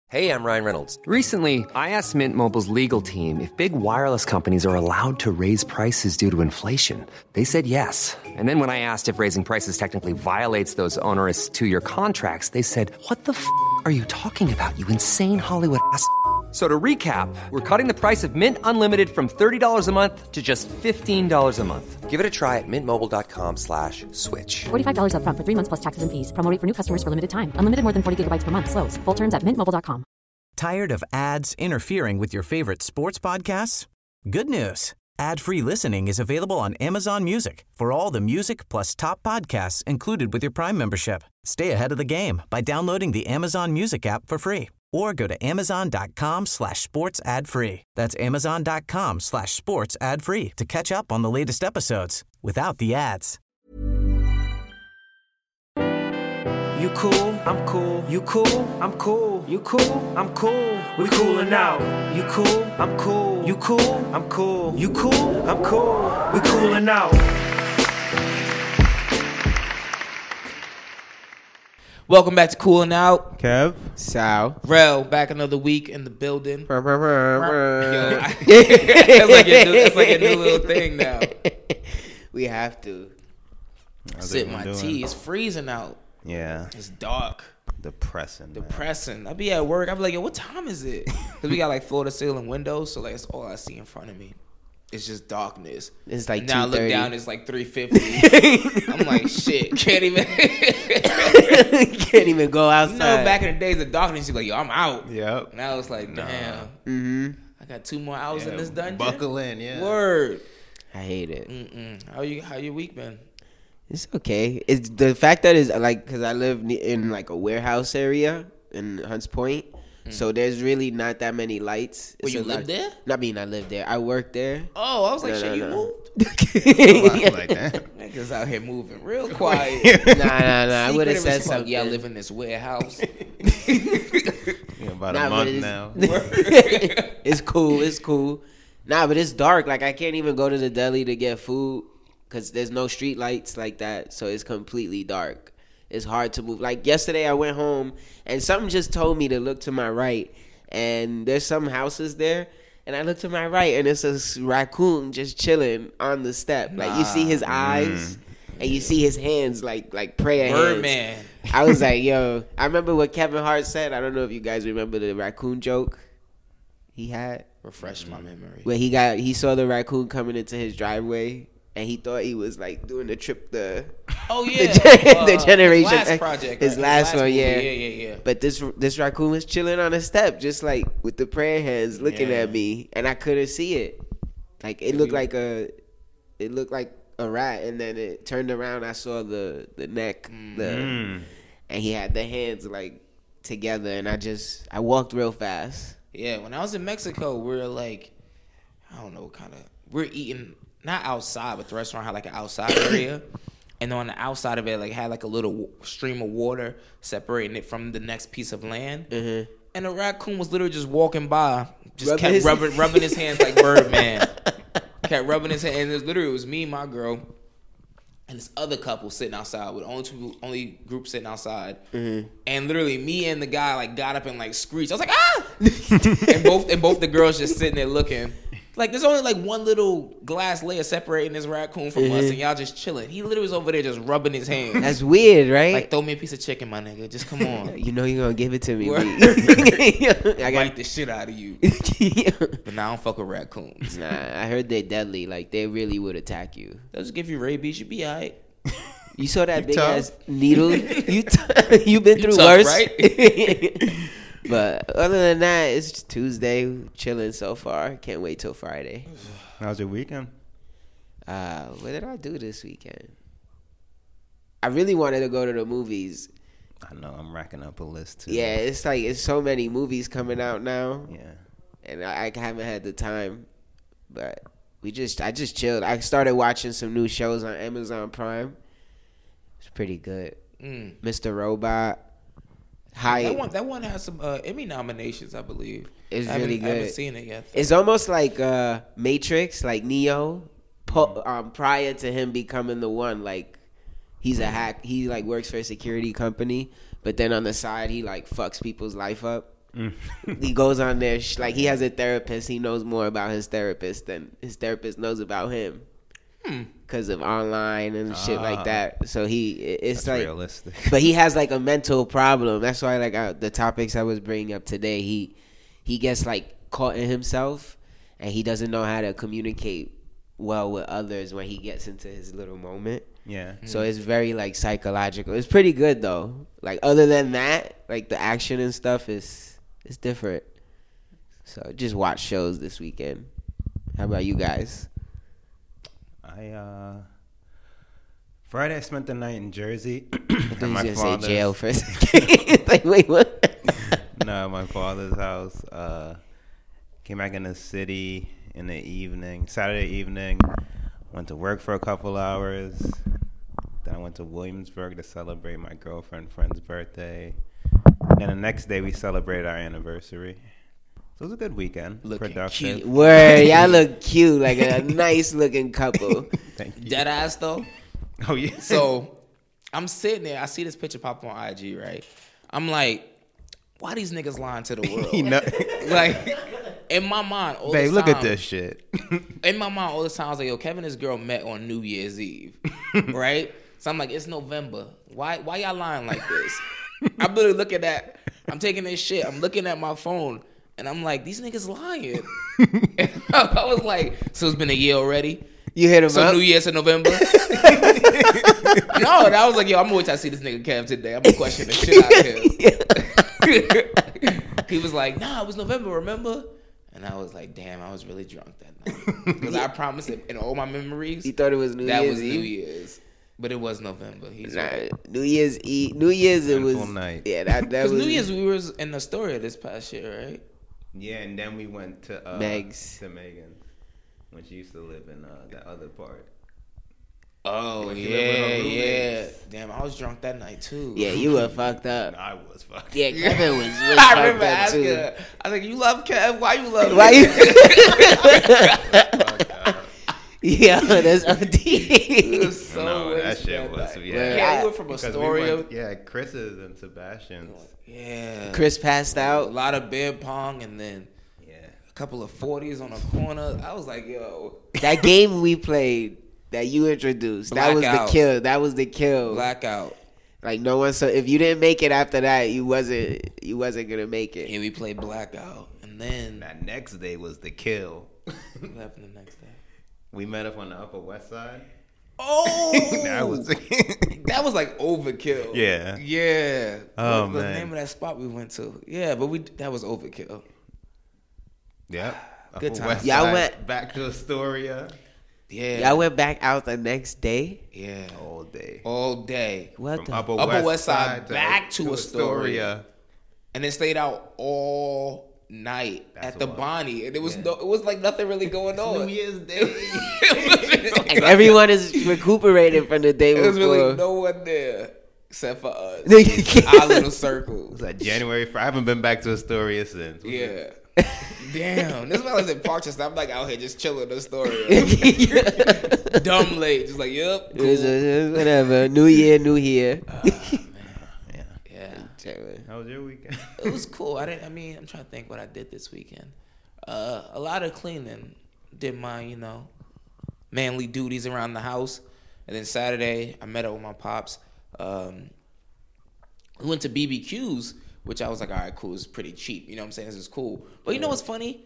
Hey, I'm Ryan Reynolds. Recently, I asked Mint Mobile's legal team if big wireless companies are allowed to raise prices due to inflation. They said yes. And then when I asked if raising prices technically violates those onerous two-year contracts, they said, "What the f*** are you talking about, you insane Hollywood ass?" So to recap, we're cutting the price of Mint Unlimited from $30 a month to just $15 a month. Give it a try at mintmobile.com/switch. $45 up front for 3 months plus taxes and fees. Promo rate for new customers for limited time. Unlimited more than 40 gigabytes per month. Slows full terms at mintmobile.com. Tired of ads interfering with your favorite sports podcasts? Good news. Ad-free listening is available on Amazon Music for all the music plus top podcasts included with your Prime membership. Stay ahead of the game by downloading the Amazon Music app for free or go to amazon.com/sports ad free. That's amazon.com/sports ad free to catch up on the latest episodes without the ads. You cool, I'm cool. You cool, I'm cool. You cool, I'm cool. We coolin' out. You cool, I'm cool. You cool, I'm cool. You cool, I'm cool. We coolin' out. Welcome back to Coolin' Out. Kev. Sal. Rel, back another week in the building. Yo, It's like a new little thing now. We have to. Sip my tea. It's freezing out. Yeah. It's dark. Depressing. I be at work. I be like, yo, what time is it? Because we got like floor to ceiling windows, so like it's all I see in front of me. It's just darkness. It's like now I look 2:30. down, it's like 3:50. I'm like, shit, can't even go outside. You know, back in the days of darkness, you like, yo, I'm out. Yep. Now it's like, damn. Mm-hmm. I got 2 more hours in this dungeon. Buckle in, yeah. Word. I hate it. How your week been? It's okay. It's the fact that is like because I live in like a warehouse area in Hunts Point, so there's really not that many lights. Well, you live there? Not mean I live there. I work there. Oh, I was like, shit, you moved? Like that. Niggas out here moving real quiet. Nah. I would have said something. Yeah, I live in this warehouse. Yeah, about a month now. It's cool. Nah, but it's dark. Like I can't even go to the deli to get food because there's no street lights like that. So it's completely dark. It's hard to move. Like yesterday, I went home and something just told me to look to my right, and there's some houses there. And I look to my right, and it's a raccoon just chilling on the step. Like you see his eyes, and you see his hands like prayer hands. Birdman. I was like, yo. I remember what Kevin Hart said. I don't know if you guys remember the raccoon joke he had. Refresh my memory. Where he saw the raccoon coming into his driveway, and he thought he was like doing the trip. The generation. His last project. His last one, movie. yeah. Yeah. But this raccoon was chilling on a step, just like with the prayer hands, looking at me, and I couldn't see it. Like it looked like a rat, and then it turned around. I saw the neck, and he had the hands like together, and I walked real fast. Yeah, when I was in Mexico, we were like, I don't know what kind of, we're eating, not outside, but the restaurant had like an outside area. And on the outside of it, like had like a little stream of water separating it from the next piece of land. Mm-hmm. And the raccoon was literally just walking by, just kept rubbing his hands like Birdman. Kept rubbing his hands. And it was me, my girl, and this other couple sitting outside with only group sitting outside. Mm-hmm. And literally me and the guy like got up and like screeched. I was like, ah! and both the girls just sitting there looking. Like there's only like one little glass layer separating this raccoon from us, and y'all just chilling. He literally was over there just rubbing his hands. That's weird, right? Like throw me a piece of chicken, my nigga. Just come on. You know you're gonna give it to me. I bite the shit out of you. But now I don't fuck with raccoons. Nah, I heard they're deadly. Like they really would attack you. They'll just give you rabies. You be alright. You saw that big ass needle? You been through tough, worse, right? But other than that, it's Tuesday, chilling so far. Can't wait till Friday. How's your weekend? What did I do this weekend? I really wanted to go to the movies. I know, I'm racking up a list too. Yeah, it's like it's so many movies coming out now. Yeah. And I haven't had the time, but I just chilled. I started watching some new shows on Amazon Prime. It's pretty good. Mr. Robot. That one has some Emmy nominations, I believe. It's really good. I haven't seen it yet. It's almost like Matrix, like Neo, prior to him becoming the one. Like he's a hack. He like works for a security company, but then on the side he like fucks people's life up. He goes on there like he has a therapist. He knows more about his therapist than his therapist knows about him. Because of online and shit like that. So it's That's like realistic. But he has like a mental problem. That's why like the topics I was bringing up today, he gets like caught in himself, and he doesn't know how to communicate well with others when he gets into his little moment. Yeah. So it's very like psychological. It's pretty good though. Like other than that, like the action and stuff is different. So just watch shows this weekend. How about you guys? Friday I spent the night in Jersey. I thought you was gonna say jail first. Like, wait, what? No, my father's house. Came back in the city in the evening, Saturday evening. Went to work for a couple hours. Then I went to Williamsburg to celebrate my friend's birthday. Then the next day we celebrated our anniversary. So it was a good weekend. Looking productive. cute. Word, y'all look cute, like a nice looking couple. Thank you. Dead ass though. Oh yeah. So I'm sitting there. I see this picture pop on IG, right? I'm like, why these niggas lying to the world? You know, Like, in my mind, all babe, the look time, at this shit. In my mind, all the time, I was like, yo, Kevin and this girl met on New Year's Eve, right? So I'm like, it's November. Why y'all lying like this? I'm literally looking at, I'm taking this shit. I'm looking at my phone, and I'm like, these niggas lying. And I was like, so it's been a year already? You hit him So up? New Year's in November? No, and I was like, yo, I'm gonna wait till I see this nigga Kev today. I'm gonna question the shit out of him. He was like, nah, it was November, remember? And I was like, damn, I was really drunk that night. Because I promised him in all my memories, He thought it was New Year's that was Eve? New Year's. But it was November. He's Nah, right. New Year's Eve. New Year's it was. Eventful night. Yeah, that Because was. New Year's we was in Astoria this past year, right? Yeah, and then we went to Meg's. to Megan's when she used to live in that other part. Oh, When she lived with her yeah. roommates. Damn, I was drunk that night too. Yeah, you were fucked up. I was fucked. Yeah, Kevin was I fucked remember up asking too. her, I was like, you love Kev? Why you love Why Kev? you? Yeah, that's OD. It was so No, that wasted shit was night. yeah. Yeah, we went from Because Astoria. yeah, Chris's and Sebastian's. Yeah. Chris passed A out. lot of beer pong and then Yeah. a couple of 40s on a corner. I was like, yo. That game we played that you introduced, that was the Blackout. kill. That was the kill. Blackout. Like no one. So if you didn't make it after that, you wasn't gonna make it. And we played Blackout. And then That next day was the kill. what happened the next day? We met up on the Upper West Side. Oh! That was That was like overkill. Yeah. Yeah. Oh, What was man. the name of that spot we went to? Yeah, but that was overkill. Yep. Good Upper time. West Y'all Side, went- back to Astoria Yeah. Y'all went back out the next day. Yeah. all day. All day. What From the? Upper West Side back to Astoria. And then stayed out all night That's at the wild. Bonnie. And it was Yeah. it was like nothing really going on. New Year's Day. And everyone is recuperating from the day There was before. really no one there except for us. Our little circle. was that January 1st? I haven't been back to Astoria since. Yeah. Damn. This is why I was in Parkchester. I'm like out here just chilling in the story. Dumb late. Just like, yep. Cool. Whatever. New year, new year. Yeah. How was your weekend? It was cool. I'm trying to think what I did this weekend. A lot of cleaning. Did my, manly duties around the house. And then Saturday, I met up with my pops. We went to BBQs, which I was like, all right, cool. It's pretty cheap. You know what I'm saying? This is cool. But you know what's funny?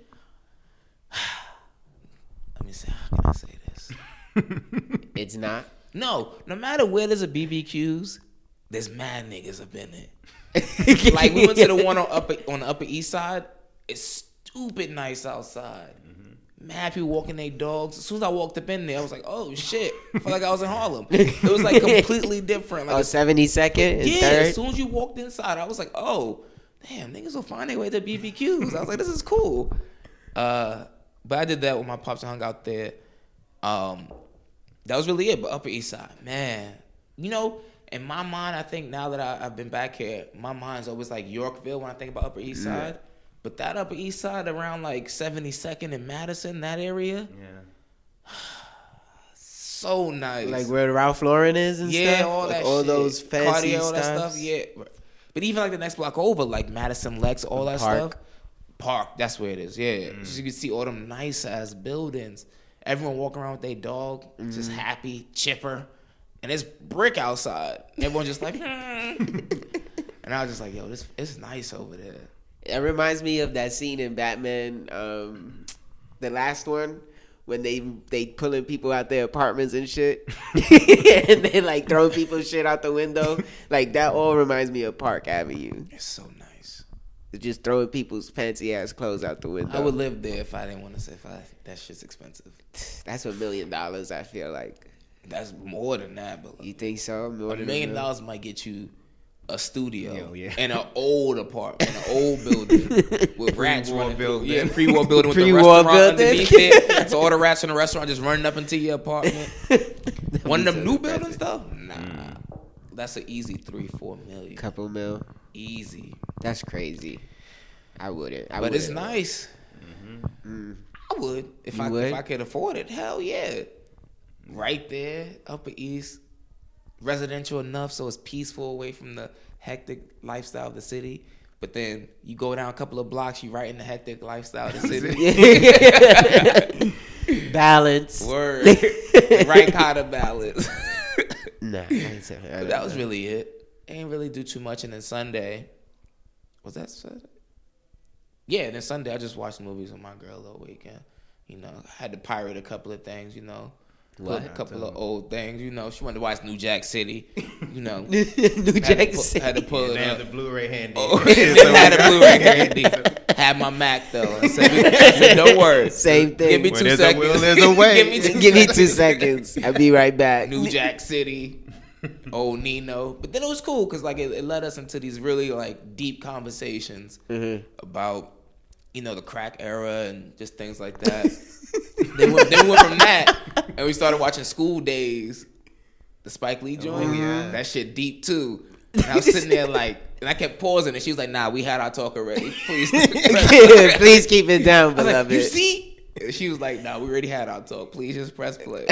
Let me see. How can I say this? It's not. No matter where there's a BBQs, there's mad niggas up in it. Like we went to the one on the Upper East Side. It's stupid nice outside. Mad people walking their dogs. As soon as I walked up in there, I was like, "Oh shit!" I felt like I was in Harlem. It was like completely different. Like, 72nd and yeah. 3rd. As soon as you walked inside, I was like, "Oh, damn, niggas will find their way to BBQs." I was like, "This is cool." But I did that with my pops and hung out there. That was really it. But Upper East Side, man, in my mind, I think now that I've been back here, my mind's always like Yorkville when I think about Upper East Side. But that Upper East Side around like 72nd and Madison, that area, so nice. Like where Ralph Lauren is and yeah, stuff. all Like that all shit. those fancy Cartier, all that stuff. stuff. Yeah, But even like the next block over, like Madison Lex, all that Park. stuff. Park, that's where it is. Yeah, so you can see all them nice ass buildings. Everyone walking around with their dog, just happy, chipper, and it's brick outside. Everyone just like, and I was just like, yo, it's nice over there. It reminds me of that scene in Batman, the last one, when they pulling people out their apartments and shit, and they like throwing people's shit out the window. Like that all reminds me of Park Avenue. It's so nice. Just throwing people's fancy ass clothes out the window. I would live there if I didn't want to say that shit's expensive. That's $1 million. I feel like. That's more than that, but You think so? More $1 than million $1 million? might get you a studio Yeah. in an old apartment, in an old building with rats Pre-war running building. through. Yeah, pre-war building with the Pre-war restaurant building. underneath it. So all the rats in the restaurant just running up into your apartment. One of them new buildings though? Nah. That's an easy 3-4 million. Couple mil. Easy. That's crazy. I wouldn't. But it's nice. I would. If You would? I could afford it, hell yeah. Right there, Upper East. Residential enough so it's peaceful away from the hectic lifestyle of the city. But then you go down a couple of blocks, you right in the hectic lifestyle of the city. Balance. Word. Right kind of balance. Nah. But that was really it. Ain't really do too much. And then Sunday, was that Sunday? Yeah, and then Sunday I just watched movies with my girl all weekend. You know, I had to pirate a couple of things, you know. Put a couple of old things, you know. She wanted to watch New Jack City, you know. New Jack City. Had to pull it They up. have the Blu-ray handy. Oh, they had a Blu-ray handy. Had my Mac though. I said, don't worry. Same thing. Give me When 2 there's a seconds. will, there's a way. Give me 2 seconds. I'll be right back. New Jack City, old Nino. But then it was cool because like it led us into these really like deep conversations about, you know, the crack era and just things like that. Then we went from that and we started watching School Days, the Spike Lee joint. Oh, yeah. That shit deep too. And I was sitting there like, and I kept pausing and she was like, nah, we had our talk already. Please. Please keep it down, I was like, beloved. you see? And she was like, nah, we already had our talk. Please just press play.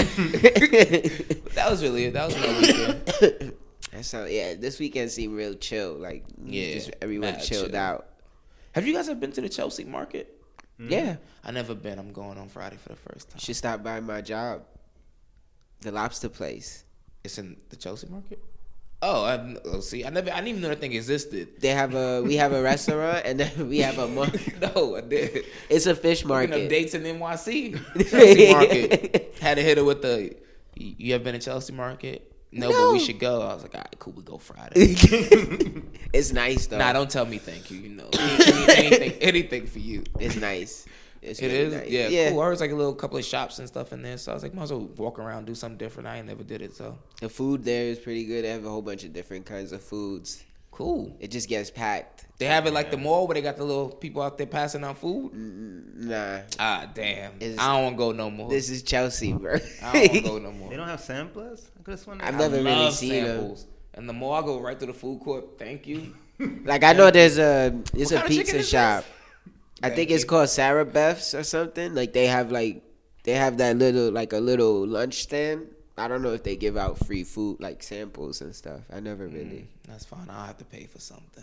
That was really it. That was my weekend. This weekend seemed real chill. Like, Yeah, just everyone mad chilled chill. out. Have you guys ever been to the Chelsea Market? Yeah. I never been. I'm going on Friday for the first time. You should stop by my job. The lobster place. It's in the Chelsea Market? Oh, see, I didn't even know that thing existed. We have a restaurant and then we have a market. No, I did. It's a fish Looking up market. dates in NYC. Chelsea Market. Had to hit her with the, you ever been to Chelsea Market? No, but we should go. I was like, all right, cool, we go Friday. It's nice though. Nah, don't tell me thank you. You know, anything for you. It's nice. It's It really is? nice. Yeah, cool. I was like a little couple of shops and stuff in there. So I was like, might as well walk around, do something different. I ain't never did it, so. The food there is pretty good. They have a whole bunch of different kinds of foods. Cool. It just gets packed. They have it like the mall where they got the little people out there passing out food? Nah. Ah, damn. It's- I don't want to go no more. This is Chelsea, bro. I don't want to go no more. They don't have samplers? I could have sworn I've they never I really love seen them. samples. And the more I go right through the food court, thank you. Like I know there's a What kind of chicken pizza is shop. this? I think it's called Sarah Beth's or something. Like they have that little lunch stand. I don't know if they give out free food like samples and stuff. I never really. That's fine. I'll have to pay for something.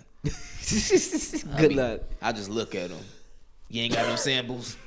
Good luck. I'll just look at them. You ain't got no samples.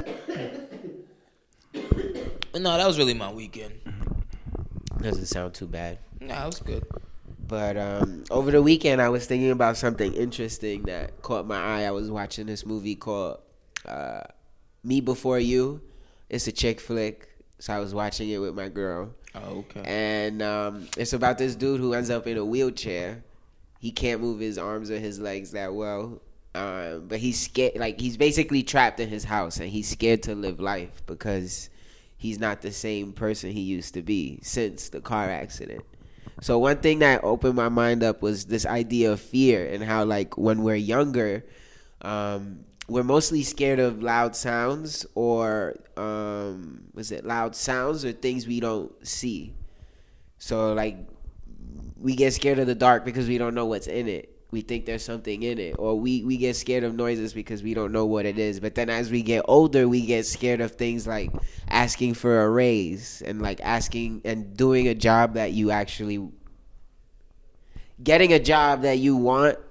But no, that was really my weekend. Doesn't sound too bad. Nah, it was good. But over the weekend, I was thinking about something interesting that caught my eye. I was watching this movie called Me Before You. It's a chick flick, so I was watching it with my girl. Oh, okay. And it's about this dude who ends up in a wheelchair. He can't move his arms or his legs that well. But he's scared. Like, he's basically trapped in his house, and he's scared to live life because he's not the same person he used to be since the car accident. So one thing that opened my mind up was this idea of fear and how, like, when we're younger, we're mostly scared of loud sounds or loud sounds or things we don't see. So, like, we get scared of the dark because we don't know what's in it. We think there's something in it. Or we get scared of noises because we don't know what it is. But then as we get older, we get scared of things like asking for a raise and like asking and doing a job that you actually... Getting a job that you want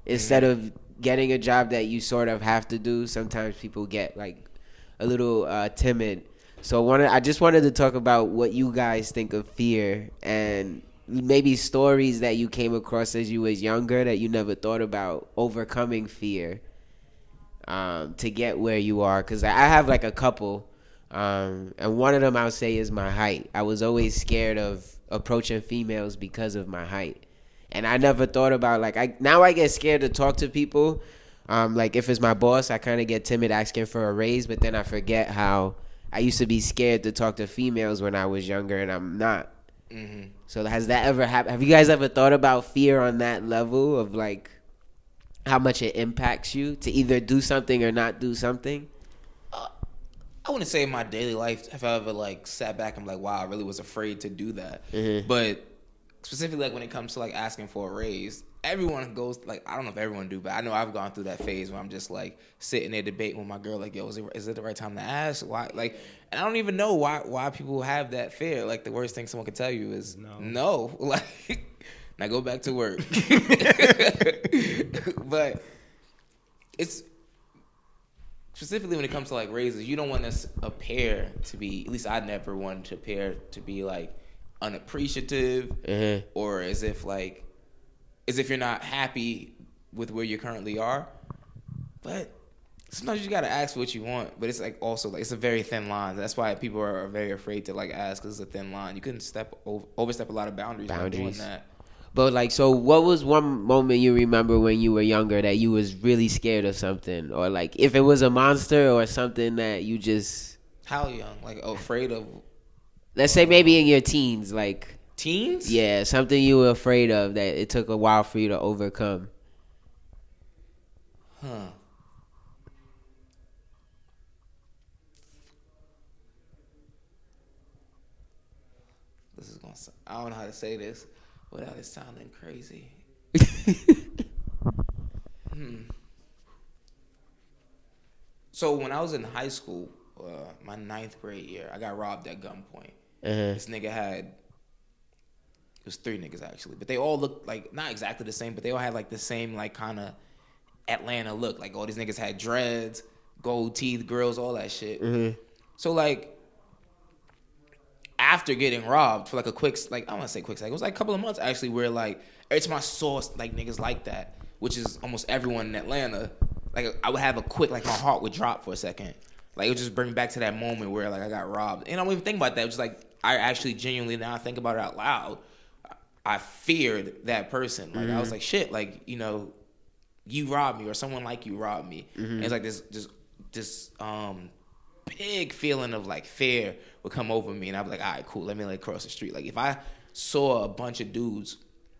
instead of getting a job that you sort of have to do. Sometimes people get like a little timid. So I just wanted to talk about what you guys think of fear and maybe stories that you came across as you was younger that you never thought about overcoming fear to get where you are. Because I have like a couple, and one of them I'll say is my height. I was always scared of approaching females because of my height. And I never thought about, like, now I get scared to talk to people. Like, if it's my boss, I kind of get timid asking for a raise, but then I forget how I used to be scared to talk to females when I was younger, and I'm not. Mm-hmm. So has that ever happened? Have you guys ever thought about fear on that level of, like, how much it impacts you to either do something or not do something? I wouldn't say in my daily life have I ever, like, sat back and like, wow, I really was afraid to do that. Mm-hmm. But specifically, like, when it comes to, like, asking for a raise, everyone goes, like, I don't know if everyone do, but I know I've gone through that phase where I'm just, like, sitting there debating with my girl, like, yo, is it the right time to ask? Why? Like, and I don't even know why people have that fear. Like, the worst thing someone can tell you is no. Like, now go back to work. But it's specifically when it comes to, like, raises, you don't want to appear to be, at least I never wanted to appear to be, like, unappreciative or as if you're not happy with where you currently are. But sometimes you gotta ask for what you want, but it's like also like it's a very thin line. That's why people are very afraid to like ask, because it's a thin line. You couldn't overstep a lot of boundaries by doing that. But like, so what was one moment you remember when you were younger that you was really scared of something, or like if it was a monster or something that you just how young, like afraid of? Let's say maybe in your teens, like teens. Yeah, something you were afraid of that it took a while for you to overcome. Huh. This is gonna. I don't know how to say this without it sounding crazy. So when I was in high school, my 9th grade year, I got robbed at gunpoint. This nigga had, it was 3 niggas actually, but they all looked like, not exactly the same, but they all had like the same like kind of Atlanta look. Like all these niggas had dreads, gold teeth, grills, all that shit. So like, after getting robbed for like a quick, like I don't want to say quick second, it was like a couple of months actually where like, every time I saw like niggas like that, which is almost everyone in Atlanta, like I would have a quick, like my heart would drop for a second. Like, it would just bring me back to that moment where, like, I got robbed. And I don't even think about that. It was just, like, I actually genuinely, now I think about it out loud, I feared that person. Like, I was like, shit, like, you know, you robbed me or someone like you robbed me. And it's like this big feeling of, like, fear would come over me. And I'd be like, all right, cool, let me, like, cross the street. Like, if I saw a bunch of dudes,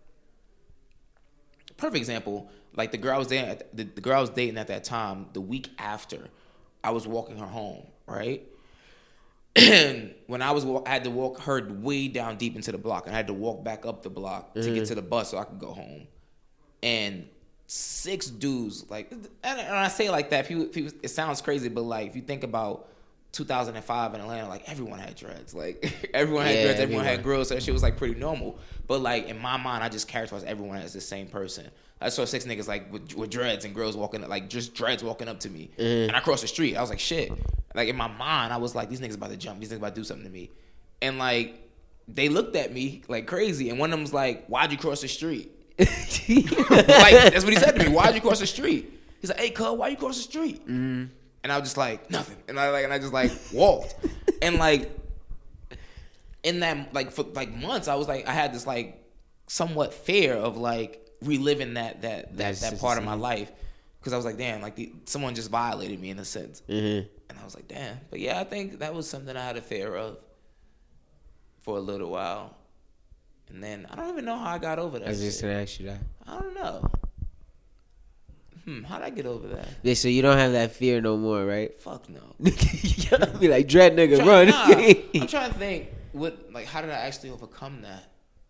perfect example, like, the girl I was dating at that time, the week after, I was walking her home, right? And when I had to walk her way down deep into the block, and I had to walk back up the block to get to the bus so I could go home. And 6 dudes, like, and I say it like that, people, it sounds crazy, but like if you think about 2005 in Atlanta, like everyone had dreads, like everyone had dreads, everyone had grills, so that shit was like pretty normal. But like in my mind, I just characterized everyone as the same person. I saw 6 niggas like with dreads and grills walking, like just dreads walking up to me, and I crossed the street. I was like, shit. Like in my mind, I was like, these niggas about to jump, these niggas about to do something to me, and like they looked at me like crazy, and one of them was like, why'd you cross the street? Like that's what he said to me. Why'd you cross the street? He's like, hey, cuz, why you cross the street? And I was just like, nothing, and I just like walked, and like in that like for like months, I was like, I had this like somewhat fear of like reliving that part of my life, because I was like, damn, like someone just violated me in a sense, and I was like, damn. But yeah, I think that was something I had a fear of for a little while, and then I don't even know how I got over that. I was just gonna ask you that. I don't know. How'd I get over that? Yeah, so you don't have that fear no more, right? Fuck no. Be like, dread nigga, run. I'm trying to think, how did I actually overcome that?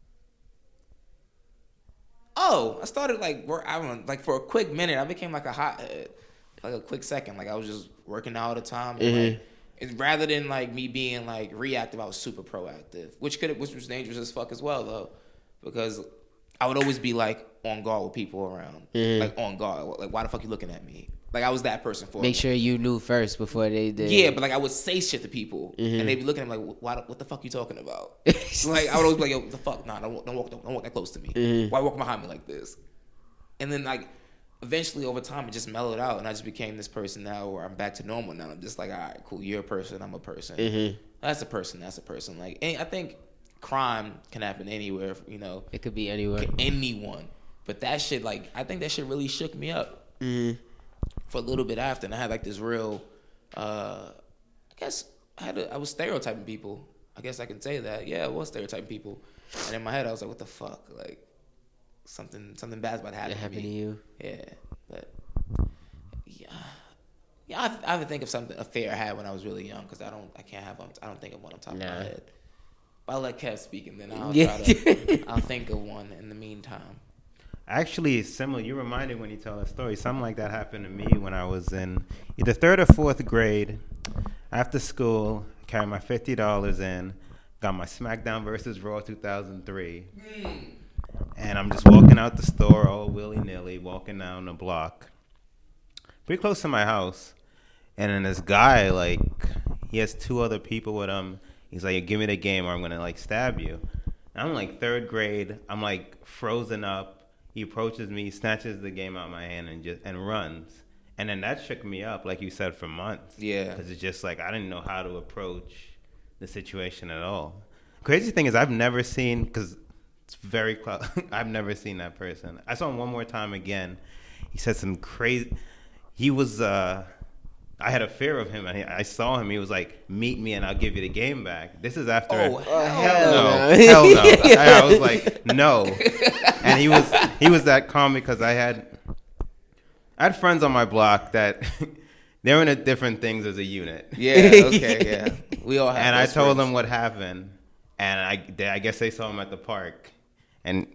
Oh, I started for a quick minute, I became like a hothead, like a quick second. Like I was just working out all the time. And rather than like me being like reactive, I was super proactive, which was dangerous as fuck as well though, because I would always be like on guard with people around, like on guard. Like, why the fuck you looking at me? Like, I was that person for Make them. sure you knew first before they did. Yeah, but like I would say shit to people, and they'd be looking at me like, what the fuck you talking about? Like, I would always be like, yo, what the fuck? Nah, don't walk that close to me. Why walk behind me like this? And then like eventually over time it just mellowed out, and I just became this person now where I'm back to normal now. I'm just like, all right, cool, you're a person, I'm a person. That's a person. Like, and I think crime can happen anywhere. You know, It could be anywhere. anyone. But that shit, like, I think that shit really shook me up for a little bit after, and I had like this real, I guess I was stereotyping people. I guess I can say that. Yeah, I was stereotyping people, and in my head I was like, what the fuck, like something bad's about to happen. It happened to to me. you. Yeah, but yeah. I would think of a fear I had when I was really young, because I don't think of one on top of my head. But I'll let Kev speak, and then I'll think of one in the meantime. Actually, it's similar. You reminded when you tell a story. Something like that happened to me when I was in either 3rd or 4th grade. After school, I carried my $50 in, got my SmackDown vs. Raw 2003. And I'm just walking out the store all willy-nilly, walking down the block, pretty close to my house. And then this guy, like, he has 2 other people with him. He's like, give me the game or I'm going to, like, stab you. And I'm, like, 3rd grade. I'm, like, frozen up. He approaches me, snatches the game out of my hand and runs. And then that shook me up, like you said, for months. Yeah. Because it's just like I didn't know how to approach the situation at all. Crazy thing is I've never seen, because it's very close, I've never seen that person. I saw him one more time again. He said some crazy, he was, I had a fear of him, and I saw him. He was like, meet me and I'll give you the game back. This is after. Oh, hell no. I was like, no. And he was that calm, because I had friends on my block that they're into different things as a unit. Yeah, okay, yeah. We all have. And I those told friends. them what happened, and I guess they saw him at the park, and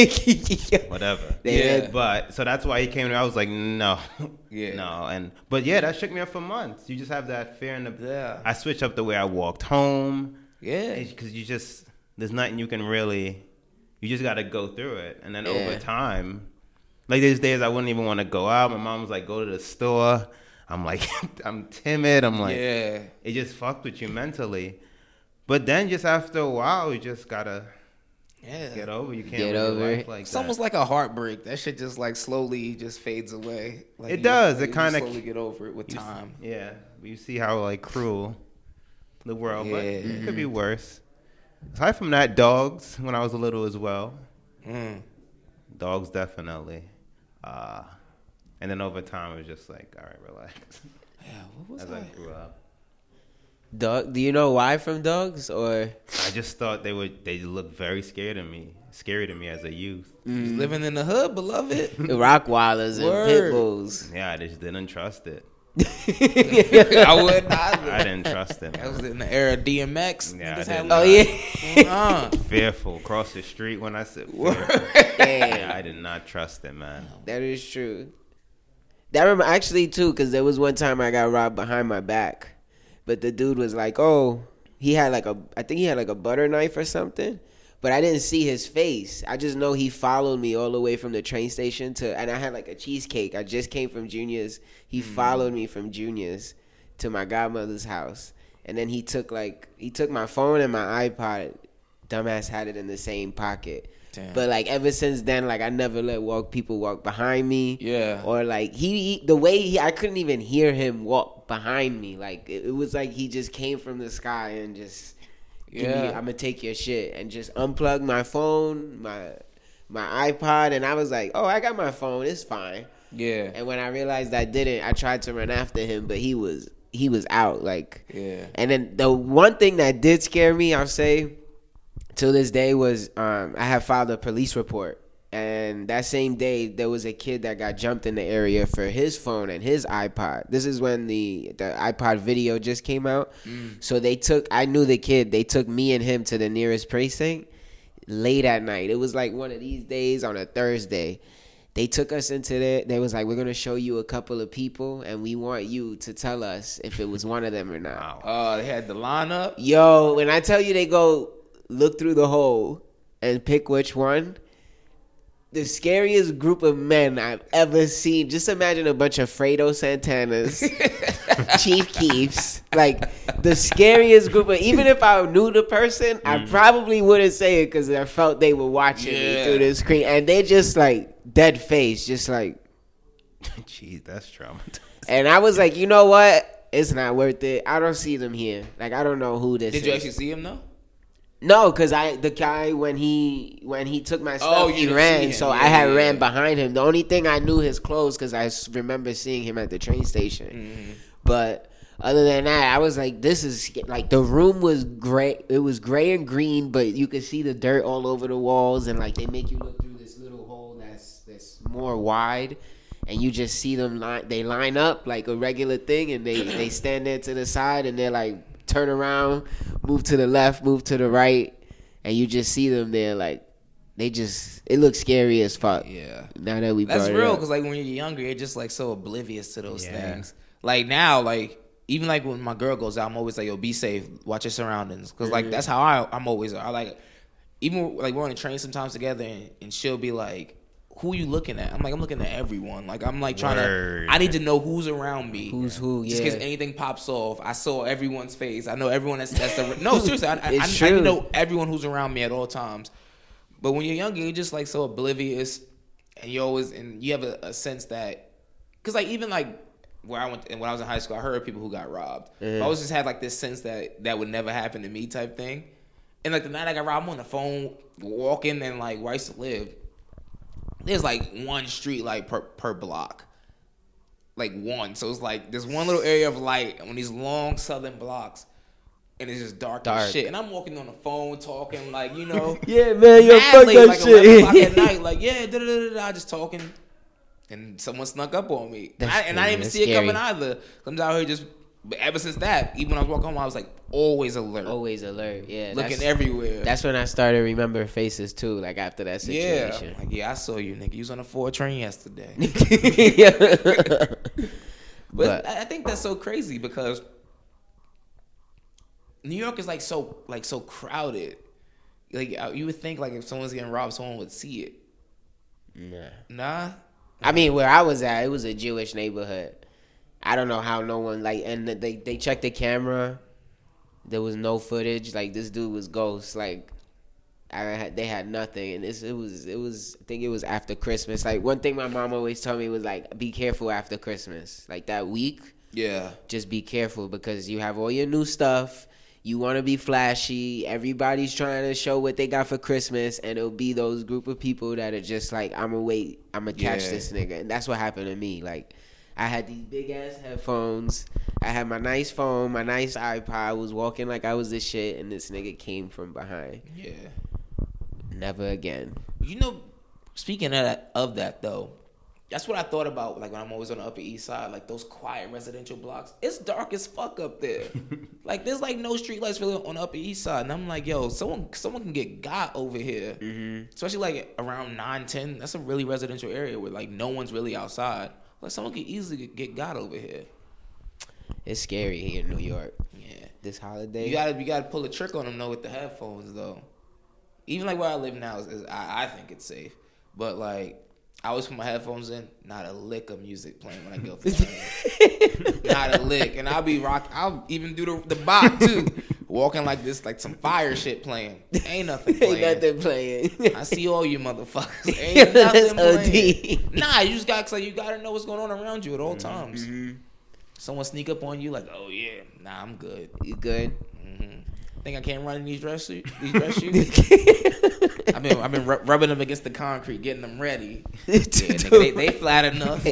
whatever. Yeah. But so that's why he came to me. I was like, no, Yeah. no, but yeah, that shook me up for months. You just have that fear, Yeah. I switched up the way I walked home. Yeah. Because there's nothing you can really. You just got to go through it, and then over time, like there's days I wouldn't even want to go out. My mom was like, go to the store. I'm like, I'm timid. I'm like, Yeah. It just fucked with you mentally. But then just after a while, you just gotta get over. You can't Get live over your life it. like It's that. almost like a heartbreak. That shit just like slowly just fades away. Like It does. Like It kinda- slowly get over it with time. Yeah, you see how like cruel the world, but it could be worse. Aside from that, dogs. When I was little as well, dogs definitely. And then over time, it was just like, all right, relax. Yeah, what was As I grew up, Dog? Do you know why from dogs or? I just thought they looked very scary to me as a youth. Living in the hood, beloved. Rottweilers and Word. pit bulls. Yeah, I just didn't trust it. I wouldn't either. I didn't trust it. That was Man. in the era of DMX. Yeah, Niggas I had did Oh what- yeah. Fearful. Cross the street when I said fear. Yeah, I did not trust it, man. That is true. That actually too, because there was one time I got robbed behind my back, but the dude was like, "Oh, he had like I think he had like a butter knife or something." But I didn't see his face. I just know he followed me all the way from the train station and I had like a cheesecake. I just came from Junior's. He followed me from Junior's to my godmother's house. And then he took my phone and my iPod. Dumbass had it in the same pocket. Damn. But like ever since then, like I never let people walk behind me. Yeah. Or like I couldn't even hear him walk behind me. Like it was like he just came from the sky and just I'm gonna take your shit, and just unplug my phone, my iPod, and I was like, oh, I got my phone, it's fine. Yeah. And when I realized I didn't, I tried to run after him, but he was out. Like, Yeah. And then the one thing that did scare me, I'll say, till this day was I had filed a police report. And that same day, there was a kid that got jumped in the area for his phone and his iPod. This is when the iPod video just came out. So I knew the kid. They took me and him to the nearest precinct late at night. It was like one of these days on a Thursday. They took us into there. They was like, we're going to show you a couple of people, and we want you to tell us if it was one of them or not. They had the lineup. Yo, when I tell you they go look through the hole and pick which one, the scariest group of men I've ever seen. Just imagine a bunch of Fredo Santanas, Chief Keefs, like the scariest group of. Even if I knew the person, I probably wouldn't say it because I felt they were watching me through the screen, and they just like dead face, just like. Jeez, that's traumatizing. And I was like, you know what? It's not worth it. I don't see them here. Like I don't know who this is. Did you actually see him though? No, because the guy when he took my stuff, he ran. So I had ran behind him. The only thing I knew his clothes because I remember seeing him at the train station. Mm-hmm. But other than that, I was like, this is like the room was gray. It was gray and green, but you could see the dirt all over the walls, and like they make you look through this little hole that's more wide, and you just see them they line up like a regular thing, and they stand there to the side, and they're like. Turn around, move to the left, move to the right, and you just see them there. Like it looks scary as fuck. Yeah. Now that we that's brought real it because like when you're younger, you're just like so oblivious to those things. Like now, like even like when my girl goes out, I'm always like, yo, be safe, watch your surroundings, because like that's how I'm always. I like even like we're on the train sometimes together, and she'll be like. Who you looking at? I'm like, I'm looking at everyone. Like, I'm like trying to. I need to know who's around me. Who's who? Just in case anything pops off, I saw everyone's face. I know everyone that's the. No, seriously, I need to know everyone who's around me at all times. But when you're younger, you're just like so oblivious, and you have a sense that, because like even like where I went and when I was in high school, I heard people who got robbed. I always just had like this sense that would never happen to me type thing. And like the night I got robbed, I'm on the phone walking and like where I used to live. There's like one street light per block. Like one. So it's like there's one little area of light on these long southern blocks. And it's just dark as shit. And I'm walking on the phone talking like, you know. Yeah, man, yo, fuck that like shit. 11 o'clock at night. Like, yeah, da-da-da-da-da, just talking. And someone snuck up on me. And I didn't even see it coming either. Comes out here just, but ever since that, even when I was walking home, I was like always alert. Always alert, yeah. Looking everywhere. That's when I started remembering faces too, like after that situation. Yeah, like, I saw you, nigga. You was on a 4 train yesterday. But I think that's so crazy because New York is like so crowded. Like you would think like if someone's getting robbed, someone would see it. Nah. I mean, where I was at, it was a Jewish neighborhood. I don't know how no one like, and they checked the camera. There was no footage. Like this dude was ghost. Like they had nothing, and it was. I think it was after Christmas. Like one thing my mom always told me was like, be careful after Christmas. Like that week. Yeah. Just be careful because you have all your new stuff. You want to be flashy. Everybody's trying to show what they got for Christmas, and it'll be those group of people that are just like, I'm gonna catch this nigga, and that's what happened to me. Like. I had these big-ass headphones. I had my nice phone, my nice iPod. I was walking like I was the shit, and this nigga came from behind. Yeah. Never again. You know, speaking of that, though, that's what I thought about, like, when I'm always on the Upper East Side, like, those quiet residential blocks. It's dark as fuck up there. Like, there's, like, no streetlights really on the Upper East Side. And I'm like, yo, someone can get got over here. Mm-hmm. Especially, like, around 9, 10. That's a really residential area where, like, no one's really outside. Like, someone could easily get got over here. It's scary here in New York. Yeah. This holiday. You gotta pull a trick on them, though, with the headphones, though. Even, like, where I live now, I think it's safe. But, like, I always put my headphones in, not a lick of music playing when I go for the Not a lick. And I'll even do the bop, too. Walking like this, like some fire shit playing. Ain't nothing playing. Ain't nothing playing. I see all you motherfuckers. Ain't nothing playing. Nah, you gotta know what's going on around you at all times. Mm-hmm. Someone sneak up on you like, oh yeah, nah, I'm good. You good? Mm-hmm. Think I can't run in these dress shoes? I've been rubbing them against the concrete, getting them ready. Yeah, nigga, they flat enough.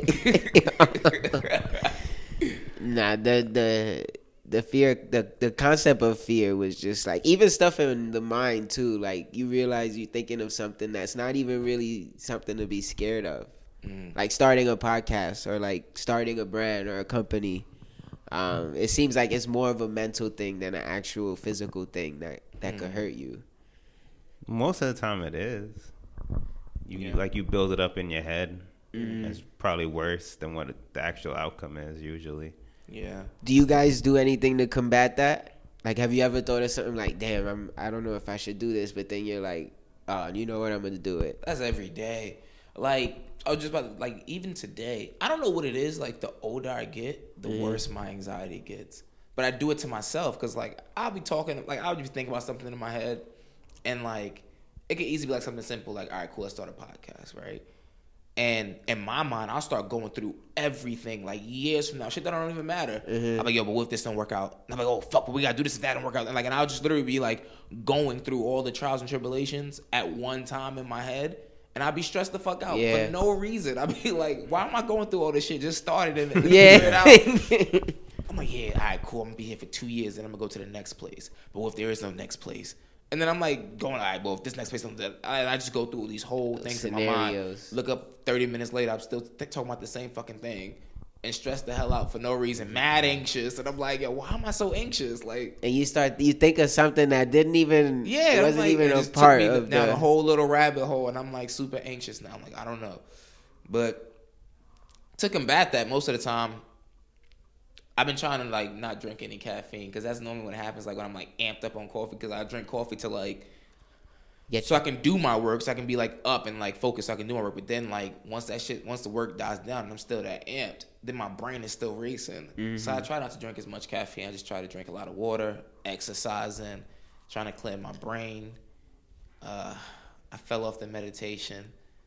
Nah, the fear, the concept of fear was just like, even stuff in the mind too. Like you realize you're thinking of something that's not even really something to be scared of. Like starting a podcast or like starting a brand or a company. It seems like it's more of a mental thing than an actual physical thing that could hurt you. Most of the time it is. You build it up in your head. It's probably worse than what the actual outcome is usually. Yeah. Do you guys do anything to combat that? Like, have you ever thought of something like, damn, I don't know if I should do this, but then you're like, oh, you know what, I'm going to do it. That's every day. Like, I was just about to, like, even today, I don't know what it is. Like, the older I get, the worse my anxiety gets. But I do it to myself because, like, I'll be talking, like, I'll be thinking about something in my head. And, like, it could easily be, like, something simple. Like, all right, cool, let's start a podcast, right? And in my mind, I'll start going through everything, like, years from now. Shit that don't even matter. I'm like, yo, but what if this don't work out? And I'm like, oh, fuck, but we got to do this if that don't work out. And, like, and I'll just literally be, like, going through all the trials and tribulations at one time in my head. And I'd be stressed the fuck out for no reason. I'd be like, why am I going through all this shit? Just started and figure it out. I'm like, yeah, all right, cool. I'm going to be here for 2 years, and I'm going to go to the next place. But what if there is no next place? And then I'm like going, all right, well, if this next place, I just go through these whole things in my mind. Look up 30 minutes later, I'm still talking about the same fucking thing. And stress the hell out for no reason. Mad anxious. And I'm like, yo, why am I so anxious? Like, and you think of something that didn't even, it wasn't like, even it a just part took me of down a whole little rabbit hole. And I'm like super anxious now. I'm like, I don't know. But to combat that, most of the time, I've been trying to, like, not drink any caffeine because that's normally what happens, like, when I'm, like, amped up on coffee because I drink coffee to, like, so I can do my work, so I can be, like, up and, like, focused so I can do my work. But then, like, once the work dies down and I'm still that amped, then my brain is still racing. So I try not to drink as much caffeine. I just try to drink a lot of water, exercising, trying to clear my brain. I fell off the meditation.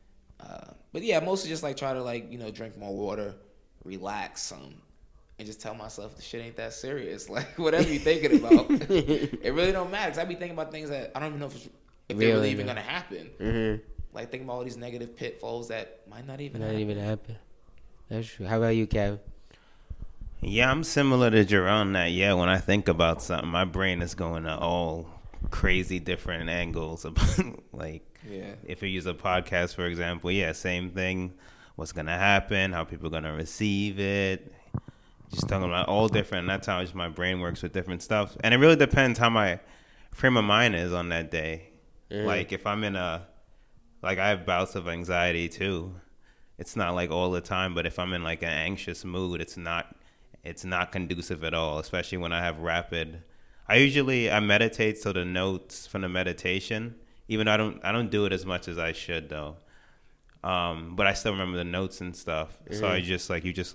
But, yeah, mostly just, like, try to, like, you know, drink more water, relax some. And just tell myself the shit ain't that serious. Like, whatever you're thinking about, it really don't matter. Because I be thinking about things that I don't even know if they're really even going to happen. Like, thinking about all these negative pitfalls that might not even happen. That's true. How about you, Kevin? Yeah, I'm similar to Jerome that, when I think about something, my brain is going to all crazy different angles. Like, if you use a podcast, for example, same thing. What's going to happen, how people are going to receive it. Just talking about all different, and that's how just my brain works with different stuff. And it really depends how my frame of mind is on that day. Like, if I'm in I have bouts of anxiety too. It's not like all the time, but if I'm in like an anxious mood, it's not conducive at all, especially when I have I meditate, so the notes from the meditation, even though I don't do it as much as I should though. But I still remember the notes and stuff. So I just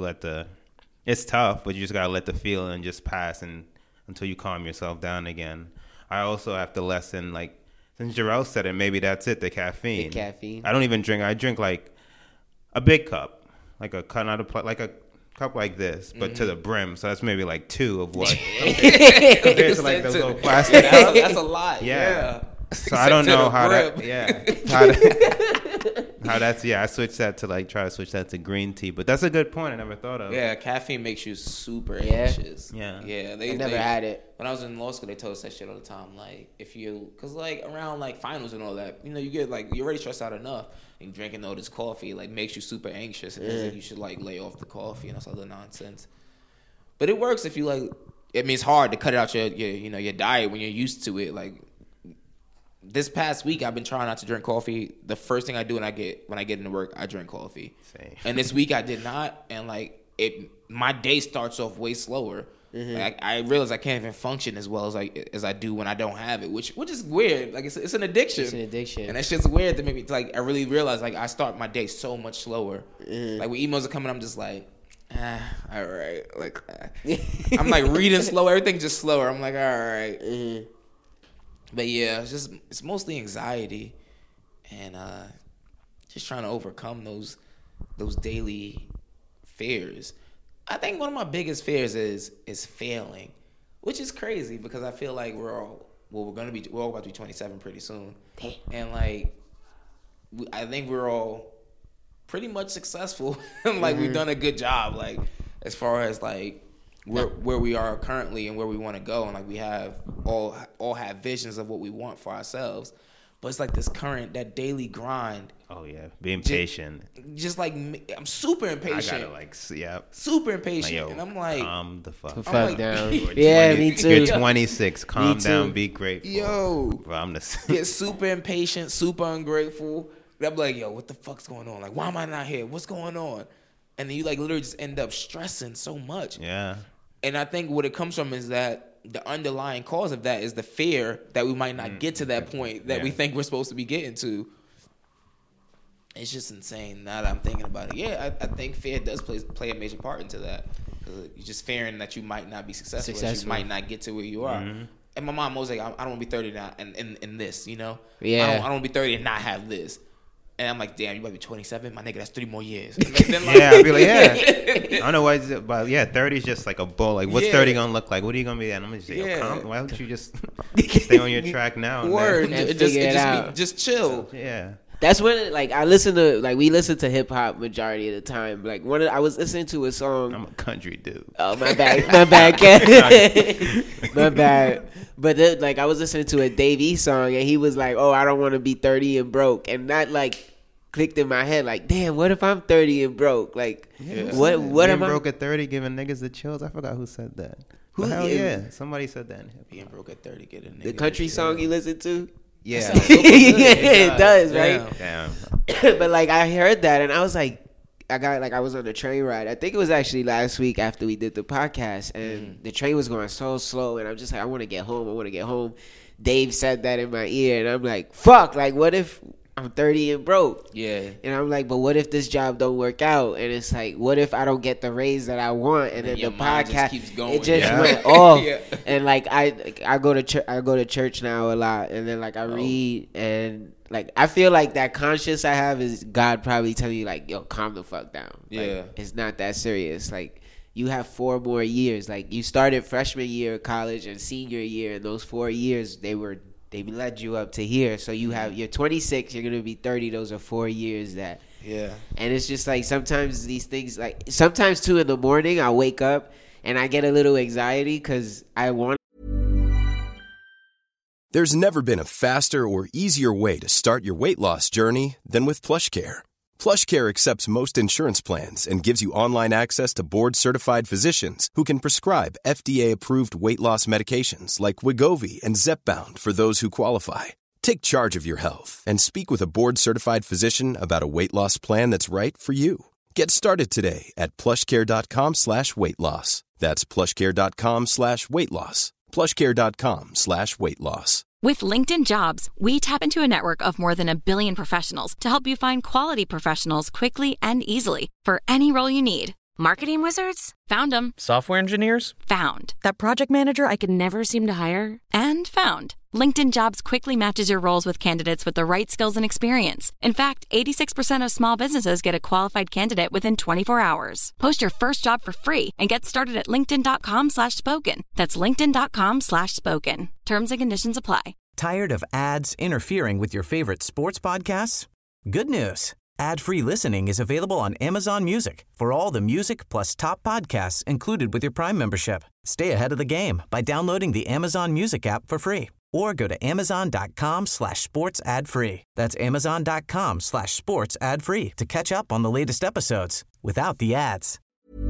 it's tough, but you just gotta let the feeling just pass until you calm yourself down again. I also have to lessen, like, since Jarrell said it, maybe that's it, the caffeine. I don't even drink. I drink like a big cup, like a cup like this, but to the brim. So that's maybe like 2 of what compared to like those little plastic. That's a lot. Yeah. So I don't know how that. I switched that to try to switch that to green tea, but that's a good point I never thought of. Yeah, caffeine makes you super anxious. Yeah. They never had it. When I was in law school, they told us that shit all the time. Like, cause like around like finals and all that, you know, you get like, you're already stressed out enough, and drinking all this coffee like makes you super anxious, and like, you should like lay off the coffee and all this other nonsense. But it works if you like. I mean, it's hard to cut it out your diet when you're used to it. Like, this past week, I've been trying not to drink coffee. The first thing I do when I get into work, I drink coffee. Same. And this week I did not, and like my day starts off way slower. Like, I realize I can't even function as well as I do when I don't have it, which is weird. Like, it's an addiction. It's an addiction, and that shit's weird to me. Like, I really realize like I start my day so much slower. Like, when emails are coming, I'm just like, all right. Like, I'm like reading slow. Everything's just slower. I'm like, all right. But yeah, it's mostly anxiety, and just trying to overcome those daily fears. I think one of my biggest fears is failing, which is crazy because I feel like we're all about to be 27 pretty soon, and like I think we're all pretty much successful. Like, we've done a good job, like, as far as like where we are currently and where we want to go, and like we have all have visions of what we want for ourselves, but it's like that daily grind. Oh yeah, being patient. Just like, I'm super impatient. I gotta super impatient, yo, and I'm like, calm the fuck down. Yeah, me too. You're 26. Calm down. Be grateful. Yo, bro, I'm get super impatient, super ungrateful. And I'm like, yo, what the fuck's going on? Like, why am I not here? What's going on? And then you like literally just end up stressing so much. Yeah. And I think what it comes from is that the underlying cause of that is the fear that we might not get to that point that we think we're supposed to be getting to. It's just insane now that I'm thinking about it. Yeah, I think fear does play a major part into that. Because you're just fearing that you might not be successful. That you might not get to where you are. Mm-hmm. And my mom was like, I don't want to be 30 now in this, you know? Yeah. I don't want to be 30 and not have this. And I'm like, damn, you might be 27? My nigga, that's 3 more years. Then, like, yeah, I'd be like, yeah. I don't know why, but yeah, 30 is just like a bull. Like, what's 30 going to look like? What are you going to be at? And I'm going to say, why don't you just stay on your track now? Word. Just chill. Yeah. That's when, like, we listen to hip hop majority of the time. Like, I was listening to a song. I'm a country dude. Oh, my bad, my bad. But then, like, I was listening to a Dave E song, and he was like, "Oh, I don't want to be 30 and broke," and that like clicked in my head. Like, damn, what if I'm 30 and broke? Like, what am I broke at 30, giving niggas the chills? I forgot who said that. Hell yeah, somebody said that. Being broke at 30, get a nigga the country song you listen to. Yeah, it does, right? Damn. But like, I heard that, and I was like, I was on the train ride. I think it was actually last week after we did the podcast, and the train was going so slow, and I'm just like, I want to get home. Dave said that in my ear, and I'm like, fuck, like, what if I'm 30 and broke? Yeah. And I'm like, but what if this job don't work out? And it's like, what if I don't get the raise that I want? And then the podcast just keeps going. It just went off. And like, I go to church now a lot, and then like I read, and like, I feel like that conscience I have is God probably telling you, like, yo, calm the fuck down. Yeah. Like, it's not that serious. Like, you have 4 more years. Like, you started freshman year of college and senior year, and those 4 years, they led you up to here. So you're 26, you're going to be 30. Those are 4 years that. Yeah. And it's just like, sometimes these things, like, sometimes too in the morning, I wake up and I get a little anxiety because I want. There's never been a faster or easier way to start your weight loss journey than with PlushCare. PlushCare accepts most insurance plans and gives you online access to board-certified physicians who can prescribe FDA-approved weight loss medications like Wegovy and Zepbound for those who qualify. Take charge of your health and speak with a board-certified physician about a weight loss plan that's right for you. Get started today at plushcare.com/weight loss. That's plushcare.com/weight loss. plushcare.com/weight loss. With LinkedIn Jobs, we tap into a network of more than 1 billion professionals to help you find quality professionals quickly and easily for any role you need. Marketing wizards? Found them. Software engineers? Found. That project manager I could never seem to hire? And found. LinkedIn Jobs quickly matches your roles with candidates with the right skills and experience. In fact, 86% of small businesses get a qualified candidate within 24 hours. Post your first job for free and get started at linkedin.com/spoken. That's linkedin.com/spoken. Terms and conditions apply. Tired of ads interfering with your favorite sports podcasts? Good news. Ad-free listening is available on Amazon Music for all the music plus top podcasts included with your Prime membership. Stay ahead of the game by downloading the Amazon Music app for free or go to amazon.com/sports ad free. That's amazon.com/sports ad free to catch up on the latest episodes without the ads.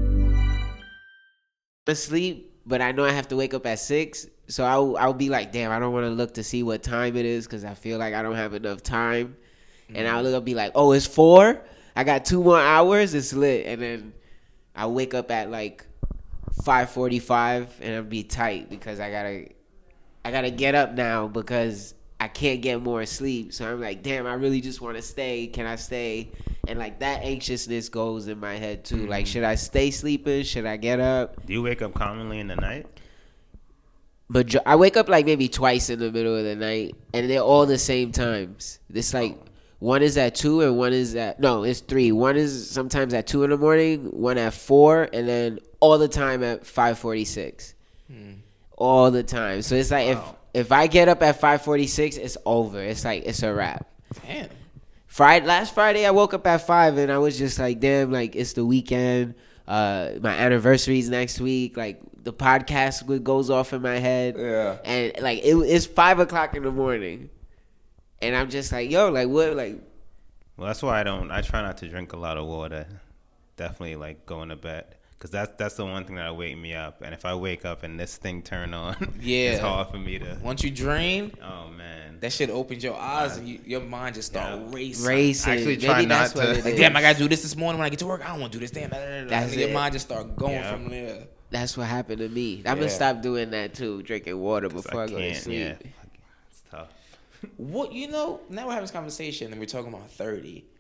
Sleep, but I know I have to wake up at 6, so I'll be like, damn, I don't want to look to see what time it is because I feel like I don't have enough time. And I'll be like, oh, it's 4? I got 2 more hours? It's lit. And then I wake up at like 5:45 and I'll be tight because I gotta get up now because I can't get more sleep. So I'm like, damn, I really just want to stay. Can I stay? And like that anxiousness goes in my head too. Like, should I stay sleeping? Should I get up? Do you wake up commonly in the night? But I wake up like maybe twice in the middle of the night, and they're all the same times. It's like one is at 2 and one is at, no, it's 3. One is sometimes at 2 in the morning, one at 4, and then all the time at 5:46. All the time. So it's like if I get up at 5:46, it's over. It's like it's a wrap. Damn. Last Friday I woke up at 5 and I was just like, damn, like it's the weekend. My anniversary's next week. Like the podcast goes off in my head. Yeah. And like it's 5 o'clock in the morning. And I'm just like, yo, like what, like. Well, that's why I try not to drink a lot of water. Definitely like going to bed. Because that's the one thing that'll wake me up. And if I wake up and this thing turn on, it's hard for me to. Once you drain, oh man, that shit opens your eyes and your mind just start racing. I actually try not to. Like, damn, I gotta do this morning when I get to work. I don't want to do this. Damn, and your mind just start going from there. That's what happened to me. I'm gonna stop doing that too, drinking water before I go to sleep. Yeah, it's tough. What now we're having this conversation and we're talking about 30.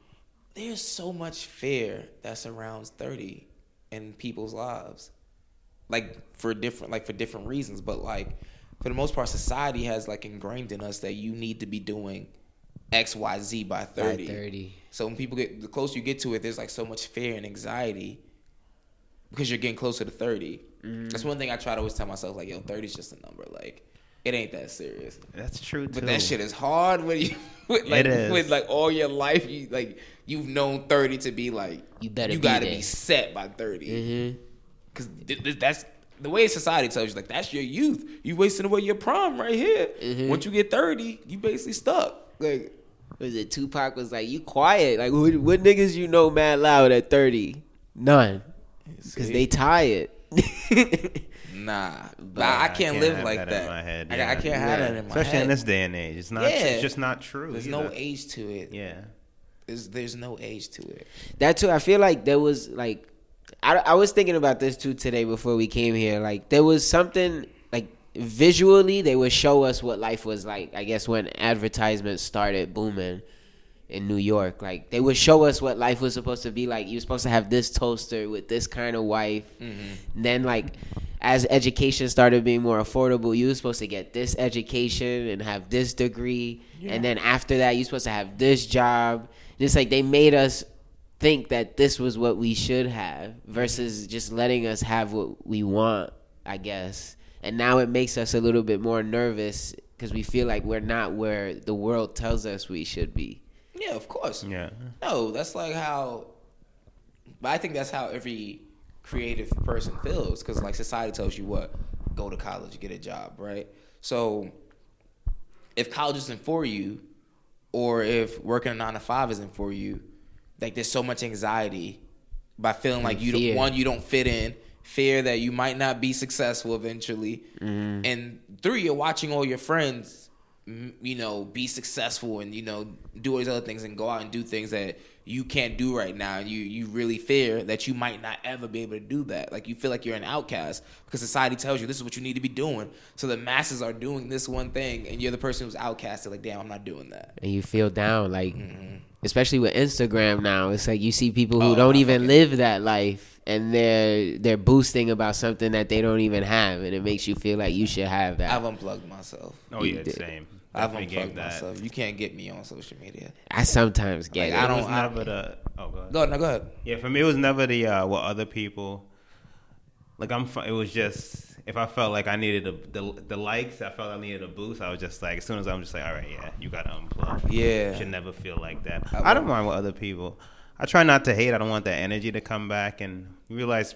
there's so much fear that surrounds 30 in people's lives, like for different reasons. But like for the most part, society has like ingrained in us that you need to be doing X, Y, Z by 30. By 30. So when people get, the closer you get to it, there's like so much fear and anxiety because you're getting closer to 30. That's one thing I try to always tell myself, like, yo, 30 is just a number. Like, it ain't that serious. That's true too. But that shit is hard when you It is. with like all your life. You've known 30 to be like You better you be gotta there. be set by 30. Because that's the way society tells you. Like, that's your youth. You wasting away your prime right here. Once you get 30, you basically stuck. Like, Was it Tupac was like, you quiet. Like, what niggas you know mad loud at 30? None. Because they tired. nah. But I can't live have like that that. in my head, I yeah. can't have that in my Especially head. in this day and age. It's not. Yeah. It's just not true. There's either. no age to it. Yeah. There's no age to it. That too, I feel like there was like, I was thinking about this too today before we came here. Like, there was something like visually they would show us what life was like. I guess when advertisements started booming in New York, like they would show us what life was supposed to be like. You were supposed to have this toaster with this kind of wife. Then like as education started being more affordable, you were supposed to get this education and have this degree. And then after that, you're supposed to have this job. Just like they made us think that this was what we should have versus just letting us have what we want, I guess. And now it makes us a little bit more nervous because we feel like we're not where the world tells us we should be. Yeah, of course. Yeah. No, that's like how. But I think that's how every creative person feels, because like society tells you what, go to college, get a job, right? So if college isn't for you, or if working a 9 to 5 isn't for you, like there's so much anxiety by feeling like you don't fit in, fear that you might not be successful eventually, and 3, you're watching all your friends, you know, be successful and, you know, do all these other things and go out and do things that you can't do right now. And you really fear that you might not ever be able to do that. Like, you feel like you're an outcast because society tells you this is what you need to be doing. So the masses are doing this one thing and you're the person who's outcasted. Like, damn, I'm not doing that. And you feel down, like, especially with Instagram now. It's like you see people who don't even live that life and they're boasting about something that they don't even have. And it makes you feel like you should have that. I've unplugged myself. Oh yeah, same. I've Definitely unplugged gave that. myself. You can't get me on social media. I sometimes get Like, it. I It don't. was never the. Oh, go ahead. Go ahead. Yeah, for me, it was never the what other people. Like it was just if I felt like I needed the likes, I felt I needed a boost. I was just like, as soon as I'm just like, all right, yeah, you gotta unplug. Yeah. You should never feel like that. I don't mind with other people. I try not to hate. I don't want that energy to come back and realize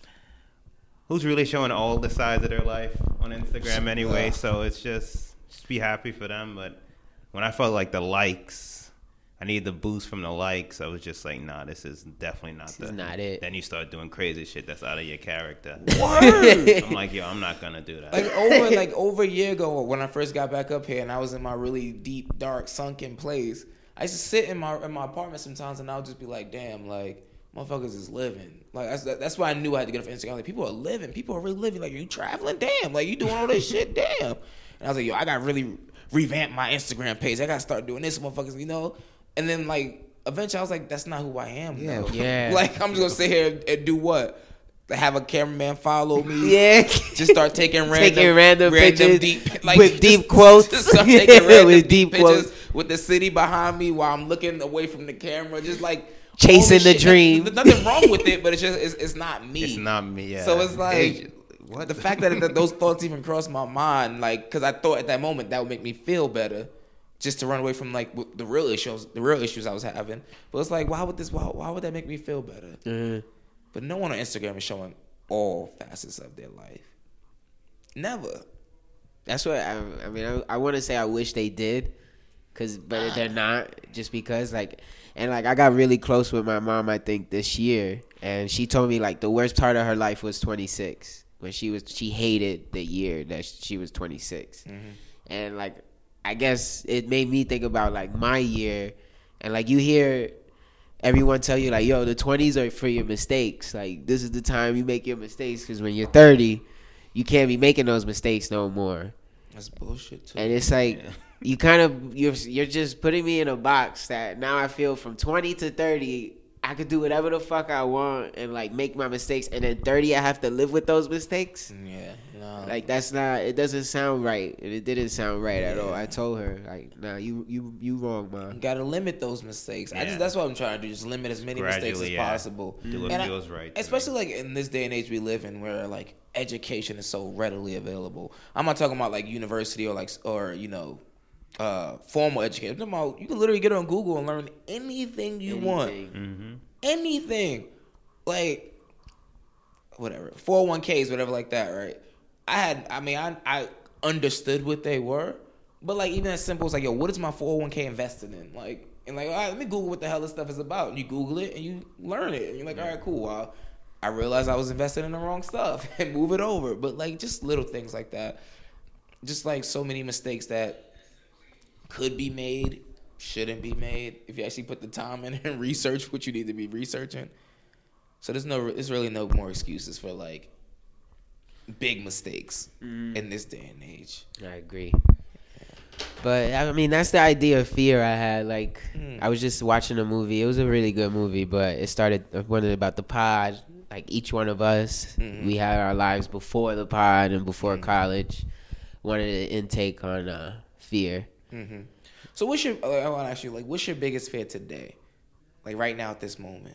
who's really showing all the sides of their life on Instagram anyway. So it's just be happy for them. But when I felt like the likes, I needed the boost from the likes. I was just like, nah, this is definitely not This is not it. Then you start doing crazy shit that's out of your character. Word. I'm like, yo, I'm not gonna do that. Like over a year ago when I first got back up here and I was in my really deep, dark, sunken place, I used to sit in my apartment sometimes and I would just be like, damn, like, motherfuckers is living. Like, that's why I knew I had to get off Instagram. Like, people are living. People are really living. Like, are you traveling? Damn. Like, you doing all this shit? Damn. And I was like, yo, I got to really revamp my Instagram page. I got to start doing this, motherfuckers, you know? And then, like, eventually I was like, that's not who I am, though. Yeah. Like, I'm just going to sit here and do what? Have a cameraman follow me. Yeah. Just start taking random pictures deep, with deep quotes. Just start taking random with deep deep pictures quotes. with the city behind me while I'm looking away from the camera. Just like Chasing all this the shit. dream. There's nothing wrong with it, but it's just it's not me. It's not me. Yeah. So it's like what the fact that those thoughts even crossed my mind, like, because I thought at that moment that would make me feel better, just to run away from like the real issues I was having. But it's like, why would that make me feel better? But no one on Instagram is showing all facets of their life. Never. That's what I mean. I want to say I wish they did, but they're not. Just because, like, and like I got really close with my mom, I think, this year, and she told me like the worst part of her life was 26 when she hated the year that she was 26, and like I guess it made me think about like my year, and like you hear everyone tell you like, yo, the 20s are for your mistakes. Like, this is the time you make your mistakes, because when you're 30, you can't be making those mistakes no more. That's bullshit too. And it's like, you're just putting me in a box that now I feel from 20 to 30 I could do whatever the fuck I want and like make my mistakes, and then 30 I have to live with those mistakes. Yeah, no. Like that's not. It doesn't sound right, and it didn't sound right at all. I told her like, nah, you wrong, man. You gotta limit those mistakes. That's what I'm trying to do. Just limit as many mistakes as possible. Do what feels right. Especially like in this day and age we live in, where like education is so readily available. I'm not talking about like university or you know. Formal education. I'm talking about, you can literally get on Google and learn anything you want. Mm-hmm. Anything. Like, whatever. 401ks, whatever like that, right? I understood what they were, but like even as simple as like, yo, what is my 401k invested in? Like, and like, all right, let me Google what the hell this stuff is about. And you Google it and you learn it. And you're like, all right, cool. Well, I realized I was invested in the wrong stuff and move it over. But like just little things like that. Just like so many mistakes that could be made, shouldn't be made if you actually put the time in and research what you need to be researching. So there's really no more excuses for like big mistakes in this day and age. I agree. But I mean, that's the idea of fear I had. Like, I was just watching a movie. It was a really good movie, but it started wondering about the pod. Like each one of us, we had our lives before the pod and before college. Wanted an intake on fear. Mm-hmm. So I want to ask you, like, what's your biggest fear today? Like right now at this moment?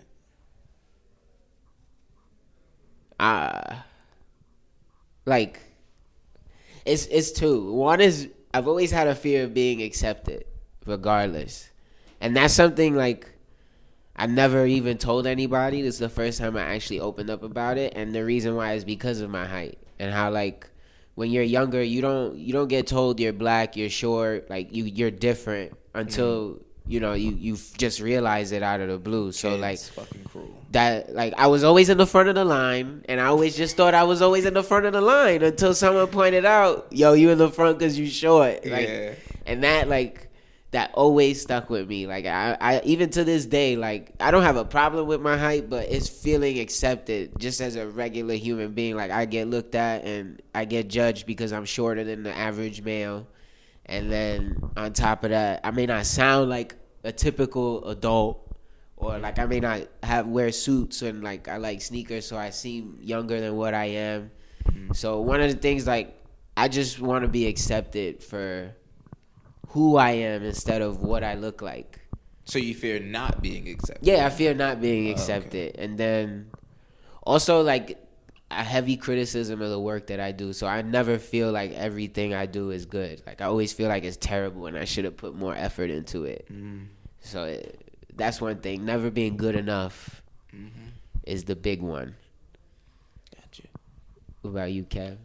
Like, it's two. One is I've always had a fear of being accepted, regardless. And that's something like I never even told anybody. This is the first time I actually opened up about it. And the reason why is because of my height and how like when you're younger, you don't get told you're black, you're short, like you're different until you know you just realize it out of the blue. So like fucking cruel. That like I was always in the front of the line, and I always just thought I was always in the front of the line until someone pointed out, "Yo, you in the front because you short." Like, yeah. And that like that always stuck with me. Like I even to this day, like I don't have a problem with my height, but it's feeling accepted just as a regular human being. Like I get looked at and I get judged because I'm shorter than the average male. And then on top of that, I may not sound like a typical adult, or like I may not wear suits and like I like sneakers, so I seem younger than what I am. So one of the things, like I just want to be accepted for who I am instead of what I look like. So you fear not being accepted? Yeah, I fear not being accepted. Okay. And then also like a heavy criticism of the work that I do. So I never feel like everything I do is good. Like I always feel like it's terrible and I should have put more effort into it. So that's one thing. Never being good enough is the big one. Gotcha. What about you, Kev?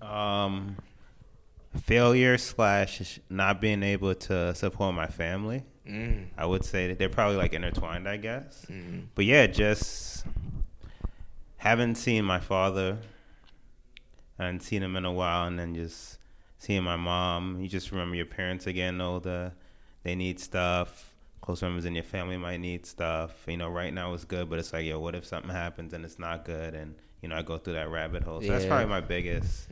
Failure / not being able to support my family. I would say that they're probably like intertwined, I guess. But yeah, just haven't seen my father. I hadn't seen him in a while, and then just seeing my mom. You just remember your parents are getting older. They need stuff. Close members in your family might need stuff. You know, right now it's good, but it's like, yo, what if something happens and it's not good? And, you know, I go through that rabbit hole. So that's probably my biggest,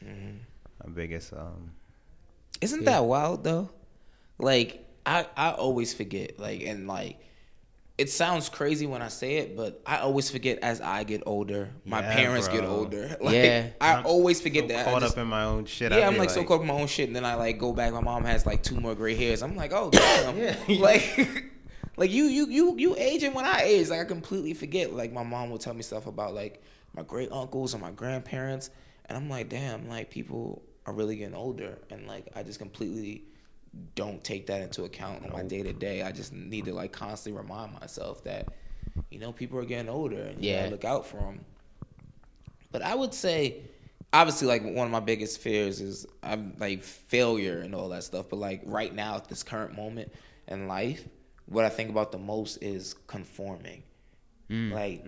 Isn't that wild, though? Like, I always forget, like, and, like, it sounds crazy when I say it, but I always forget as I get older, my parents get older. Like, I always forget that. Caught up in my own shit. Yeah, I'm like so caught up in my own shit, and then I like go back. My mom has like 2 more gray hairs. I'm like, oh damn, like you aging when I age. Like I completely forget. Like my mom will tell me stuff about like my great uncles and my grandparents, and I'm like, damn, like people are really getting older, and like I just completely don't take that into account on my day to day. I just need to like constantly remind myself that, you know, people are getting older and you gotta look out for them. But I would say, obviously, like one of my biggest fears is I'm like failure and all that stuff. But like right now at this current moment in life, what I think about the most is conforming. I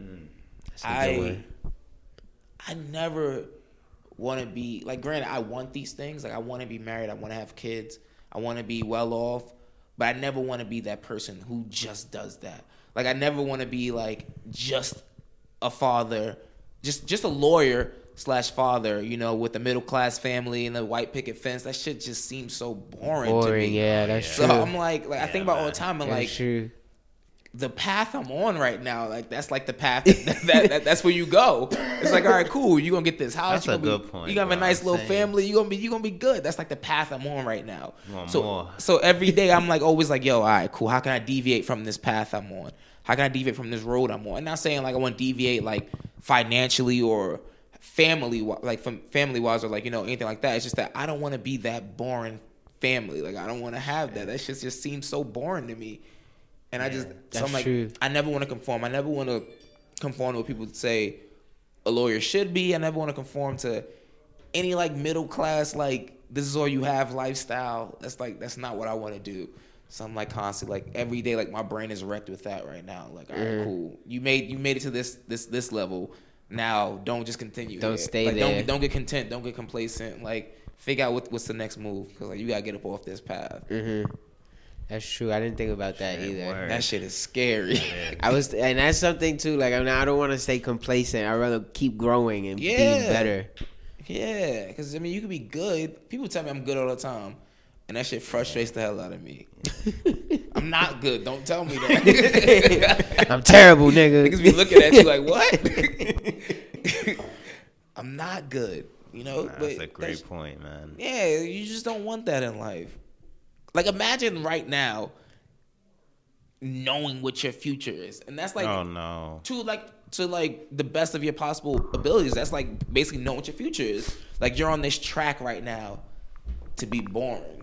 never want to be like, granted, I want these things. Like I want to be married. I want to have kids. I want to be well off, but I never want to be that person who just does that. Like I never want to be like just a father, just a lawyer / father, you know, with the middle class family and the white picket fence. That shit just seems so boring to me. Yeah, that's so true. I'm like I think about it all the time. And That's true. the path I'm on right now, like that's like the path that's where you go. It's like, all right, cool. You're gonna get this house. That's a good point. You gonna have a nice little family. You're gonna be good. That's like the path I'm on right now. So every day I'm like always like, yo, all right, cool. How can I deviate from this path I'm on? How can I deviate from this road I'm on? I'm not saying like I want to deviate like financially or family wise or like, you know, anything like that. It's just that I don't want to be that boring family. Like I don't want to have that. That shit just seems so boring to me. And so I'm like, true. I never want to conform. I never want to conform to what people say a lawyer should be. I never want to conform to any like middle class, like this is all you have lifestyle. That's not what I want to do. So I'm like constantly like every day, like my brain is wrecked with that right now. Like, all right, cool. You made it to this level. Now don't just continue. Don't stay there. Don't get content. Don't get complacent. Like figure out what's the next move, because like you gotta get up off this path. Mm-hmm. That's true. I didn't think about that either. Word. That shit is scary. And that's something too. Like I don't want to stay complacent. I'd rather keep growing and being better. Yeah, because I mean, you could be good. People tell me I'm good all the time, and that shit frustrates the hell out of me. I'm not good. Don't tell me that. I'm terrible, nigga. Niggas be looking at you like, what? I'm not good. You know, that's a great point, man. Yeah, you just don't want that in life. Like, imagine right now knowing what your future is, and that's like, oh no, to the best of your possible abilities. That's like basically knowing what your future is. Like you're on this track right now to be boring.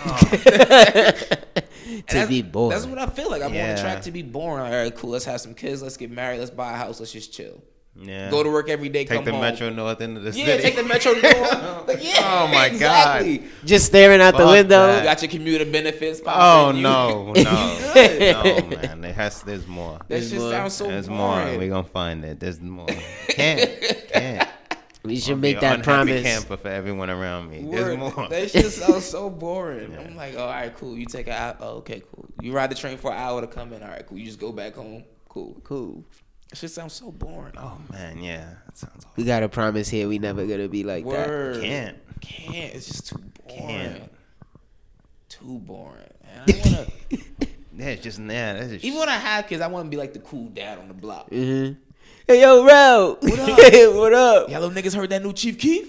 Be boring. That's what I feel like. I'm on the track to be boring. All right, cool. Let's have some kids. Let's get married. Let's buy a house. Let's just chill. Yeah. Go to work every day. Take come the home. Metro North into the city. Yeah, take the Metro North. Like, yeah. Oh my exactly. God. Just staring out the window. You got your commuter benefits. Oh no, no, man. There's more. That shit sounds so There's boring. more. We're gonna find it. There's more. Can't. We should make that promise. Camper for everyone around me. There's more. That shit sounds so boring. I'm like, all right, cool. You take an hour. Oh, okay, cool. You ride the train for an hour to come in. All right, cool. You just go back home. Cool. That shit sounds so boring. Oh man, yeah. That sounds awful. We got a promise here. We never gonna be like Word. that. Can't. It's just too boring. Can't. Too boring. Man, I wanna. Yeah, it's just That's just Even when I have kids, I want to be like the cool dad on the block. Mm-hmm. Hey, yo, Ro. What up? What up? Y'all little niggas heard that new Chief Keef?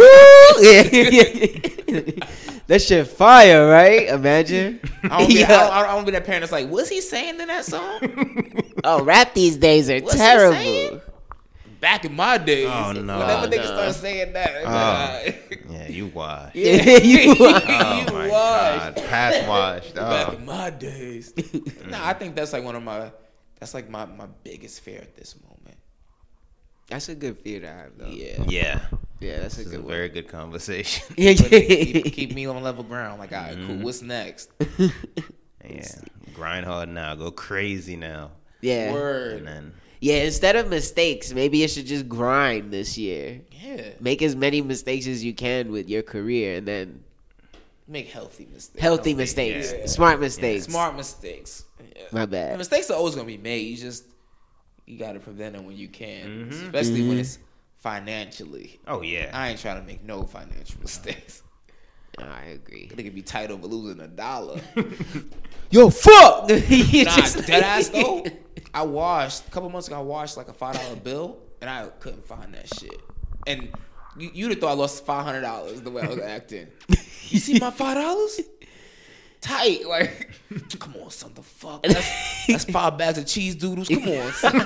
That shit fire, right? Imagine. I don't be that parent that's like, what's he saying in that song? Oh, rap these days are terrible. Back in my days. Oh, no. Whenever niggas start saying that. Yeah, you washed. Yeah, you washed. Oh my God. Past washed. Back in my days. Nah, I think that's like that's like my biggest fear at this moment. That's a good fear to have, though. Yeah, that's a good one. very good conversation. Yeah. Keep me on level ground. Like, all right, cool. What's next? Yeah, grind hard now. Go crazy now. Yeah. Word. And then Instead of mistakes, maybe you should just grind this year. Yeah. Make as many mistakes as you can with your career, and then make healthy mistakes. Healthy mistakes. Yeah. Smart mistakes. Smart mistakes. Yeah. My bad. And mistakes are always gonna be made. You gotta prevent them when you can, especially when it's financially. Oh yeah. I ain't trying to make no financial mistakes. I agree. They could be tight over losing $1. Yo, fuck. Dead ass though. A couple months ago, I washed like a $5 bill, and I couldn't find that shit. And you'd have thought I lost $500 the way I was acting. You see my $5? Tight, like, come on, son, the fuck? That's 5 bags of cheese doodles. Come on, son.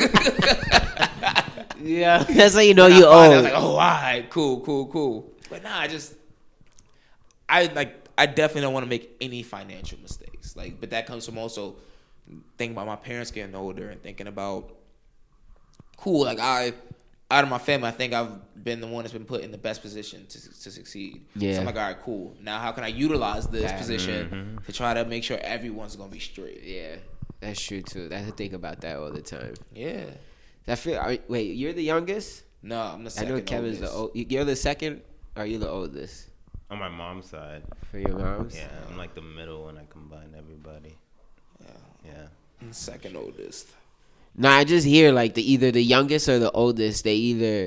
Yeah, that's how you know you owe. I was like, oh, all right, cool. But nah, I definitely don't want to make any financial mistakes. Like, but that comes from also thinking about my parents getting older and thinking about, cool, like out of my family, I think I've been the one that's been put in the best position to succeed. Yeah. So I'm like, all right, cool. Now how can I utilize this position to try to make sure everyone's going to be straight? Yeah, that's true too. I think about that all the time. Yeah. Wait, you're the youngest? No, I'm the second. I know Kevin's the old. You're the second, or are you the oldest? On my mom's side. For your mom's? Yeah, I'm like the middle when I combine everybody. Yeah. I'm the second oldest. No, I just hear like either the youngest or the oldest. They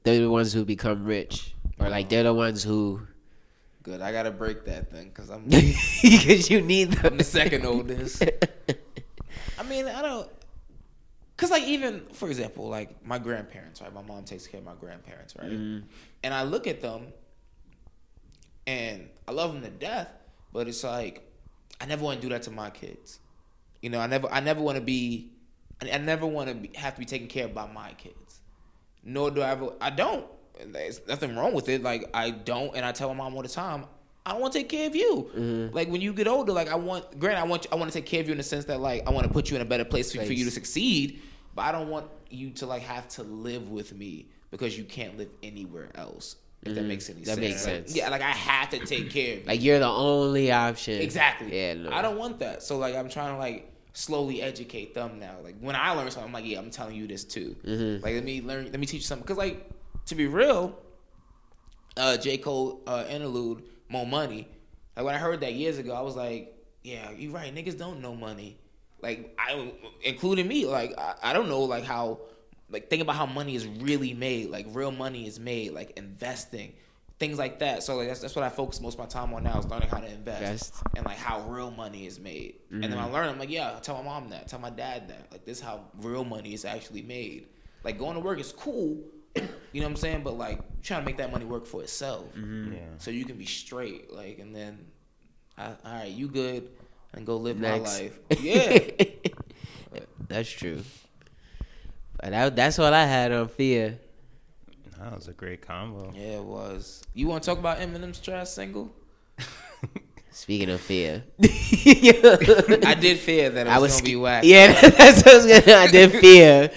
they're the ones who become rich, or like they're the ones who. Good. I gotta break that thing because I'm Because you need them. I'm the second oldest. I mean, I don't. Cause like even for example, like my grandparents, right? My mom takes care of my grandparents, right? And I look at them, and I love them to death, but it's like I never want to do that to my kids. You know, I never want to be. I never want to have to be taken care of by my kids. Nor do I ever. I don't. There's nothing wrong with it. Like I don't, and I tell my mom all the time, I don't want to take care of you. Like when you get older, like I want to take care of you in the sense that like I want to put you in a better place for you to succeed. But I don't want you to like have to live with me because you can't live anywhere else. If that makes any sense. That makes sense. Yeah, like I have to take care of you. Like you're the only option. Exactly. Yeah, no. I don't want that. So like I'm trying to like slowly educate them now. Like when I learn something, I'm like, yeah, I'm telling you this too. Like let me teach you something. Because like to be real, J. Cole interlude, More Money. Like when I heard that years ago, I was like, yeah, you're right. Niggas don't know money. Like including me. Like I don't know like how. Like think about how money is really made. Like real money is made. Like investing, things like that. So like that's what I focus most of my time on now is learning how to invest and like how real money is made. And then I learn. I'm like, yeah, I tell my mom that. Tell my dad that. Like this is how real money is actually made. Like going to work is cool. You know what I'm saying? But like trying to make that money work for itself. Yeah. So you can be straight. Like and then, all right, you good, and go live my life. Yeah. That's true. But that's all I had on Fear. That was a great combo. Yeah, it was. You want to talk about Eminem's trash single? Speaking of Fear. I did fear that it was going to be whack. Yeah, that's what I was going to I did fear.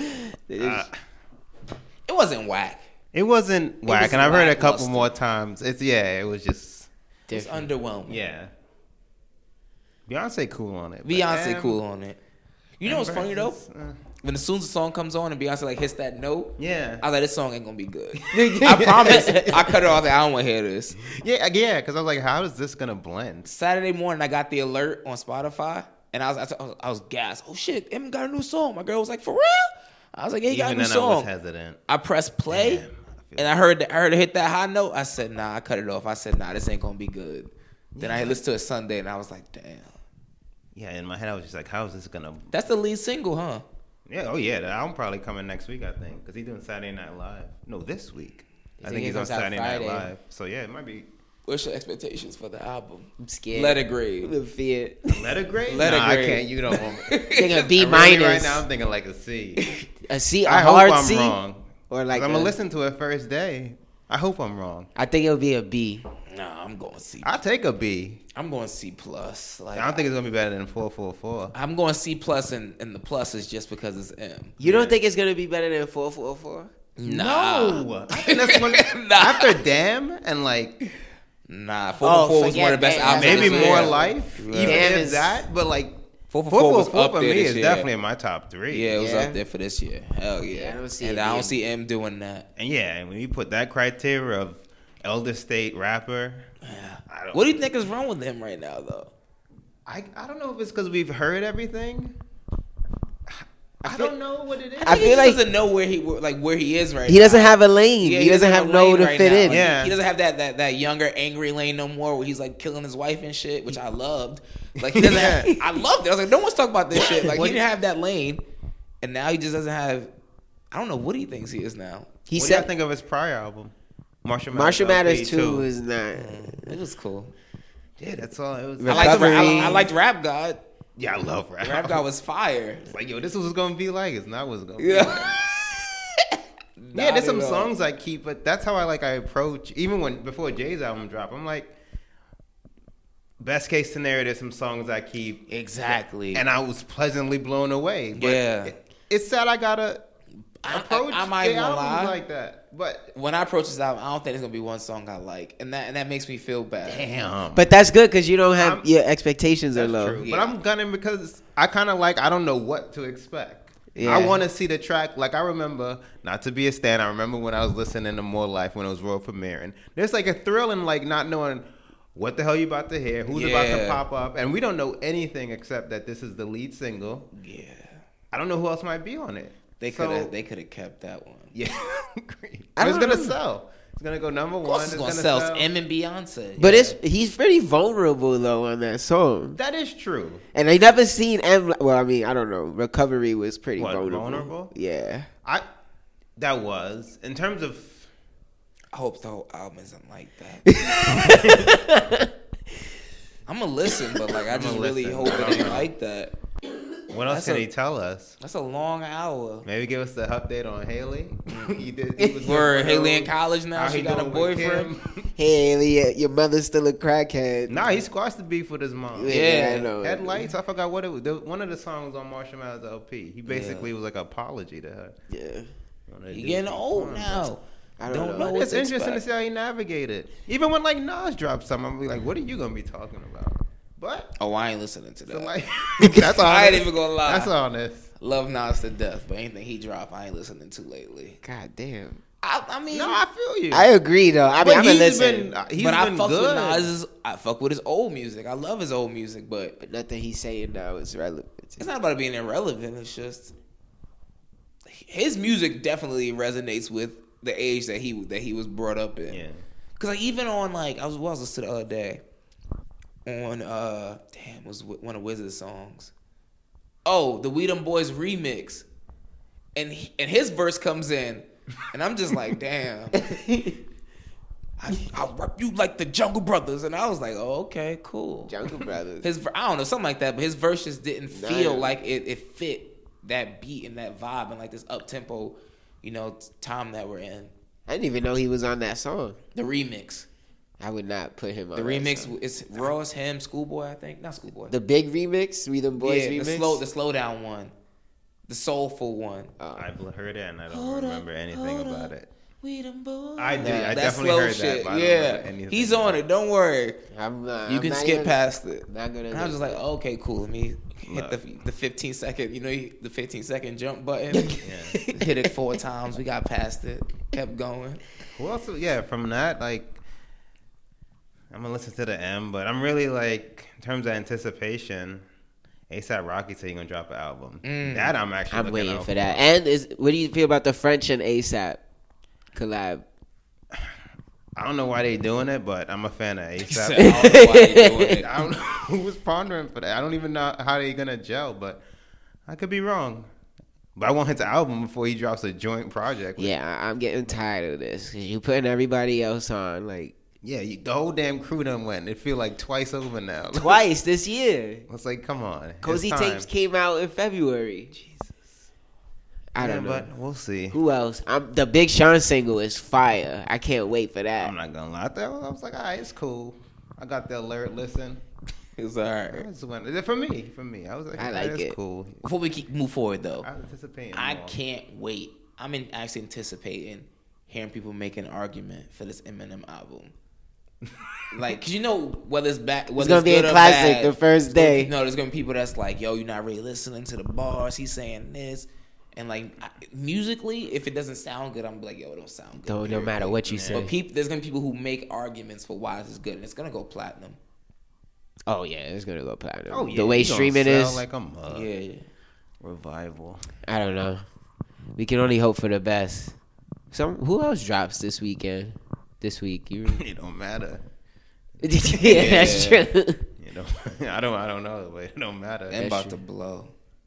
It wasn't whack. It wasn't whack, and I've heard it a couple more times. It was just... It's underwhelming. Yeah. Beyonce cool on it. Beyonce cool on it. You know what's funny, though? When as soon as the song comes on and Beyonce like hits that note, I was like, this song ain't gonna be good. I promise. I cut it off. Like, I don't want to hear this. Yeah, because I was like, how is this gonna blend? Saturday morning, I got the alert on Spotify, and I was gassed. Oh shit, Eminem got a new song. My girl was like, for real? I was like, yeah, he got a new song. I was hesitant. I pressed play, and I heard it hit that high note. I said, nah. I cut it off. I said, nah, this ain't gonna be good. Then I listened to it Sunday, and I was like, damn. Yeah, in my head, I was just like, how is this gonna? That's the lead single, huh? Yeah, oh yeah, the album probably coming next week, I think, because he's doing Saturday Night Live. No, this week. I think he's on Saturday Night Live. So yeah, it might be. What's your expectations for the album? I'm scared. Letter grade. The Fear. Letter grade? Letter grade. I can't. You don't want me. Thinking a B minus. Right now, I'm thinking like a C. A C. I hard hope I'm C? wrong. Or like I'm gonna listen to it first day. I hope I'm wrong. I think it'll be a B. Nah, I'm going C. I'll take a B. I'm going C plus. Like I don't think it's gonna be better than 444. I'm going C plus, and the plus is just because it's M. You don't think it's gonna be better than 444? Nah. No, I think that's one. After Damn and like. Nah, 444 was one of the best albums. Maybe of More Life, even if that, but like 444 for me is definitely in my top 3. Yeah, it was up there for this year. Hell yeah. I don't see M doing that. And yeah, and when you put that criteria of elder state rapper, what do you think is wrong with him right now, though? I don't know if it's because we've heard everything. I don't know what it is. I feel like he doesn't know where he is right now. He doesn't have a lane. He doesn't have no to fit in. Yeah. He doesn't have that younger angry lane no more where he's like killing his wife and shit, which I loved. Like he doesn't have, I loved it. I was like, no one's talking about this shit. Like he didn't have that lane, and now he just doesn't have. I don't know what he thinks he is now. What do you think of his prior album? Marshall Mathers 2 is not. It was cool. Yeah, that's all. It was. I liked Rap God. Yeah, I love Rap. Rap God was fire. It's like, yo, this was gonna be like. It's not what's gonna be like. Yeah, there's some songs I keep, but that's how I approach. Even before Jay's album dropped, I'm like, best case scenario, there's some songs I keep. Exactly. And I was pleasantly blown away. But yeah. It's sad I gotta approach I might albums lie. like that. But when I approach this album, I don't think there's gonna be one song I like, and that makes me feel bad. Damn. But that's good because you don't have your expectations are low. True. Yeah. But I'm gunning because I kind of I don't know what to expect. Yeah. I want to see the track. Like I remember, not to be a stan, I remember when I was listening to More Life when it was world premiering. There's like a thrill in not knowing what the hell you about to hear, who's about to pop up, and we don't know anything except that this is the lead single. Yeah. I don't know who else might be on it. They could have kept that one. Yeah, it's gonna sell. It's gonna go number one. It's gonna sell M and Beyonce. But he's pretty vulnerable though on that song. That is true. And I never seen M. Well, I mean, I don't know. Recovery was pretty vulnerable. Yeah, that was in terms of. I hope the whole album isn't like that. I'm gonna listen, but like I just really hope it ain't like that. What else can he tell us? That's a long hour. Maybe give us the update on Haley. We're Haley in college now. She got a boyfriend. Haley, your mother's still a crackhead. Nah, he squashed the beef with his mom. Yeah, I know. Headlights. I forgot what it was. One of the songs on Marshall Mathers LP. He basically was like an apology to her. Yeah. He getting old now. I don't know. It's interesting to see how he navigated. Even when like Nas dropped something, I'm like, what are you gonna be talking about? But I ain't listening to that. So like, that's honest. I ain't even gonna lie. That's honest. Love Nas to death, but anything he dropped, I ain't listening to lately. God damn. I mean, no, I feel you. I agree though. I mean, I'm listening. But I fuck with Nas. I fuck with his old music. I love his old music, but nothing he's saying now is relevant. It's not about being irrelevant. It's just his music definitely resonates with the age that he was brought up in. Yeah. Cause like even on like I was listening to the other day on it was one of Wizard's songs. Oh, the We Them Boys remix, and his verse comes in, and I'm just like, damn. I'll rap you like the Jungle Brothers, and I was like, oh, okay, cool. Jungle Brothers. I don't know, something like that, but his verse just didn't feel like it fit that beat and that vibe and like this up tempo, time that we're in. I didn't even know he was on that song. The remix. I would not put him on the that remix. song. It's Ross, him, Schoolboy, I think. Not Schoolboy. The big remix, We Them Boys remix. The slow down one, the soulful one. I've heard it and I don't remember anything about it. We Them Boys. I definitely heard shit. that. Yeah, he's on it. Don't worry. You can skip past it. Not gonna. And I was just like, oh, okay, cool. Let me hit the 15 second. The 15 second jump button. Hit it 4 times. We got past it. Kept going. Well, also, from that, like, I'm gonna listen to the M, but I'm really like, in terms of anticipation, ASAP Rocky said he's gonna drop an album. That I'm waiting for that. And what do you feel about the French and ASAP collab? I don't know why they doing it, but I'm a fan of ASAP. I don't know why they doing it. I don't know who was pondering for that. I don't even know how they gonna gel, but I could be wrong. But I want his album before he drops a joint project. Yeah, I'm getting tired of this because you putting everybody else on like. Yeah, the whole damn crew done went. It feel like twice over now. Twice this year. It's like, come on. Cozy Tapes came out in February. Jesus. I don't know. But we'll see. Who else? The Big Sean single is fire. I can't wait for that. I'm not going to lie. I was like, all right, it's cool. I got the alert listen. It's all right. For me. I was like, I like it's it. Cool. Before we move forward, though, I'm anticipating. I can't wait. I'm actually anticipating hearing people make an argument for this Eminem album. Like, cause whether it's gonna be a classic bad, the first day. There's gonna be people that's like, yo, you're not really listening to the bars. He's saying this, and like musically, if it doesn't sound good, I'm like, yo, it don't sound good. No matter what you say. But there's gonna be people who make arguments for why this is good, and it's gonna go platinum. Oh yeah, it's gonna go platinum. Oh yeah, the way streaming is like a mug. Yeah. Revival. I don't know. We can only hope for the best. Who else drops this weekend? This week, it don't matter. Yeah, that's true. I don't know, but it don't matter. I'm about to blow.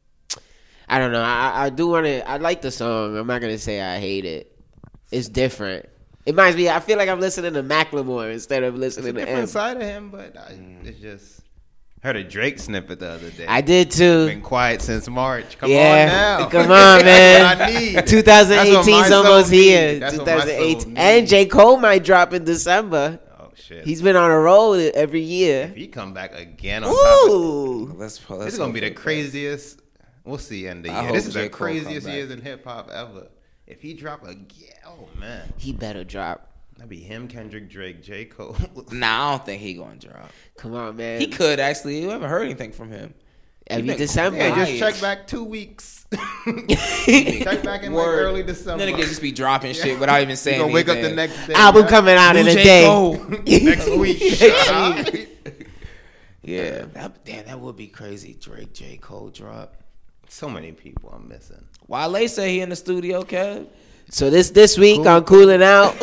I don't know. I do want to. I like the song. I'm not gonna say I hate it. It's different. It reminds me. I feel like I'm listening to Macklemore instead of listening to different M. side of him, but it's just. Heard a Drake snippet the other day. I did too. Been quiet since March. Come on now. Come on, man. That's what I need. 2018's almost here. That's 2018. And J. Cole might drop in December. Oh, shit. He's been on a roll every year. If he come back again on top of this is going to be the craziest. We'll see end of the year. This is the craziest years in hip-hop ever. If he drop again, oh, man. He better drop. That'd be him, Kendrick, Drake, J. Cole. Nah, I don't think he gonna drop. Come on, man. He could actually. You haven't heard anything from him. Every December. Yeah, just check back 2 weeks. Check back in like early December. Then niggas just be dropping shit without even saying anything. Wake up the next day. Album coming out in a day. Next week. Yeah. That would be crazy. Drake, J. Cole drop. So many people I'm missing. Wale say he in the studio, Kev. So this week on Cooling Out.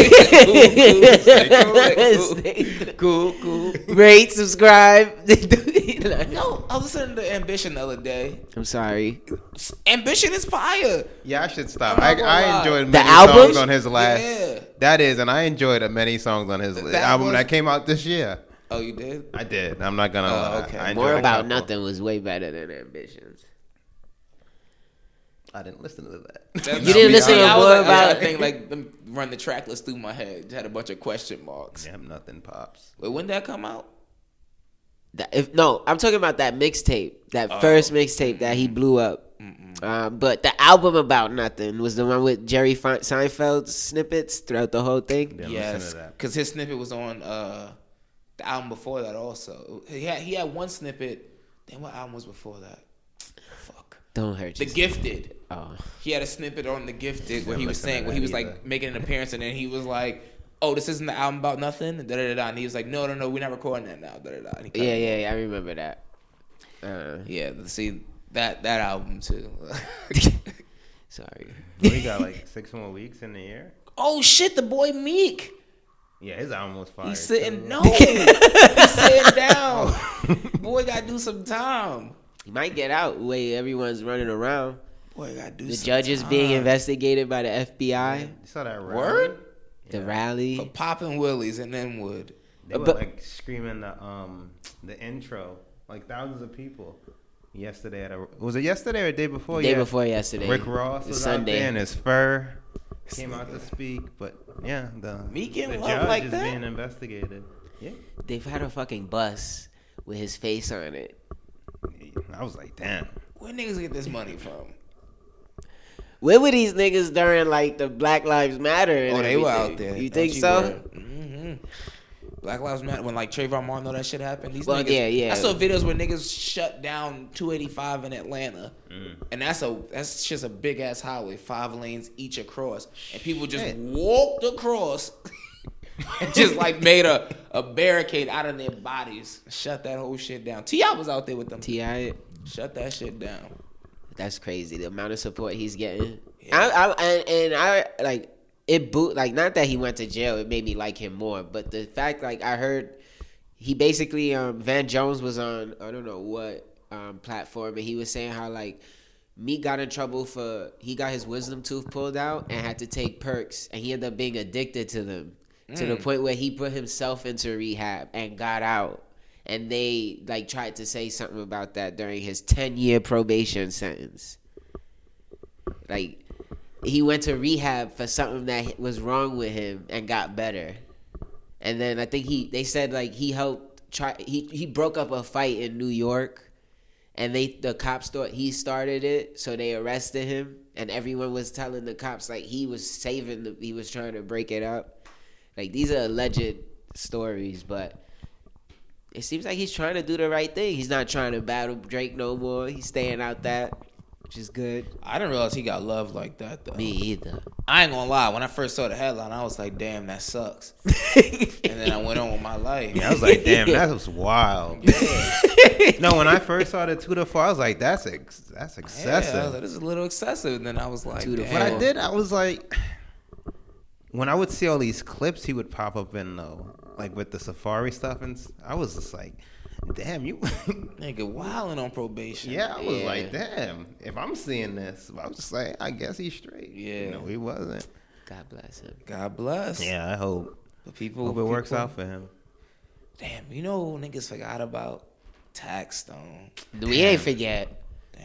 Cool. Rate, subscribe. Yo, I was listening to Ambition the other day. I'm sorry. Ambition is fire. Yeah, I should stop. I'm not gonna lie. I enjoyed The many album? songs on his last. Yeah. That is, and I enjoyed many songs on his That album was- that came out this year. Oh, you did? I did. I'm not gonna lie. okay. I enjoyed More a About couple. Nothing was way better than Ambitions. I didn't listen to that. You didn't listen to I was More like, About- I think like them run the track list through my head. Had a bunch of question marks. Damn, nothing pops. Wait, when did that come out? I'm talking about that mixtape, that first mixtape that he blew up. But the album About Nothing was the one with Jerry Seinfeld's snippets throughout the whole thing. Didn't Yes, listen to that. because his snippet was on the album before that. Also, he had one snippet. Then what album was before that? Fuck. Don't hurt The yourself. Gifted. Oh. He had a snippet on The Gifted where he was listen to saying, where that he was either. like making an appearance, and then he was like, "Oh, this isn't the album About Nothing." Da da da. And he was like, "No, we're not recording that now." Da da da. And he cut it. Yeah, I remember that. Yeah. See that album too. Sorry. We got like 6 more weeks in the year. Oh shit! The boy Meek. Yeah, his album was fire. He's sitting. too. No, he's sitting down. Boy, gotta do some time. He might get out the way everyone's running around. Boy, gotta do The some judges time. being investigated by the FBI. You saw that rally? Word? The rally. For popping willies in Inwood. They were But- like screaming the intro, like thousands of people. Yesterday was it yesterday or the day before? Day Yeah. before yesterday. Rick Ross It was was out Sunday. there in his fur, came out to speak. But yeah, the Meek in the love judge like is that? being investigated. Yeah, They've had a fucking bus with his face on it. I was like, damn. Where niggas get this money from? Where were these niggas during like the Black Lives Matter? And Oh, they were everything? out there. You Don't think so? Mm-hmm. Black Lives Matter. When like Trayvon Martin, all that shit happened. These Well, niggas, yeah. I saw videos where niggas shut down 285 in Atlanta, and that's just a big ass highway, 5 lanes each across, and people just Shit. walked across and just like made a barricade out of their bodies, shut that whole shit down. T.I. was out there with them. T.I. Shut that shit down. That's crazy. The amount of support he's getting. Yeah. I like it. Like not that he went to jail. It made me like him more. But the fact, like I heard, he basically Van Jones was on I don't know what platform, and he was saying how like Meek got in trouble for he got his wisdom tooth pulled out and had to take perks, and he ended up being addicted to them to the point where he put himself into rehab and got out. And they like tried to say something about that during his 10-year probation sentence. Like he went to rehab for something that was wrong with him and got better. And then I think they said like he broke up a fight in New York, and the cops thought he started it, so they arrested him. And everyone was telling the cops like he was he was trying to break it up. Like these are alleged stories, but it seems like he's trying to do the right thing. He's not trying to battle Drake no more. He's staying out that, which is good. I didn't realize he got love like that though. Me either. I ain't gonna lie. When I first saw the headline, I was like, "Damn, that sucks." And then I went on with my life. Yeah, I was like, damn, that was wild. No, when I first saw the 2 to 4, I was like, that's Yeah, excessive. I was like, this is a little excessive. And then I was like, 2 to damn. What I did, I was like, when I would see all these clips, he would pop up in like with the Safari stuff, and I was just like, damn, you. Nigga wilding on probation. Yeah, I was Yeah. like, damn. If I'm seeing this, I was just like, I guess he's straight. Yeah. No, he wasn't. God bless him. God bless. Yeah, I hope. But people. Hope it works people- out for him. Damn, you know niggas forgot about Tax Stone. We ain't forget.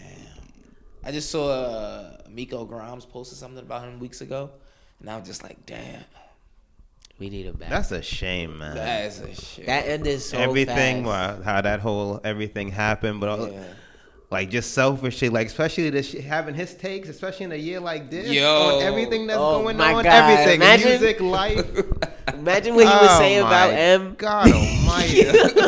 I just saw Miko Grimes posted something about him weeks ago, and I was just like, damn, We need him back. That's a shame, man. that is a shit. That ended so Everything, fast. how that whole everything happened, but all, Yeah. like just selfishly, like especially this having his takes, especially in a year like this, Yo. on everything that's Oh going my on, God. everything, Imagine- music, life. Imagine what he was saying about my M. God Almighty!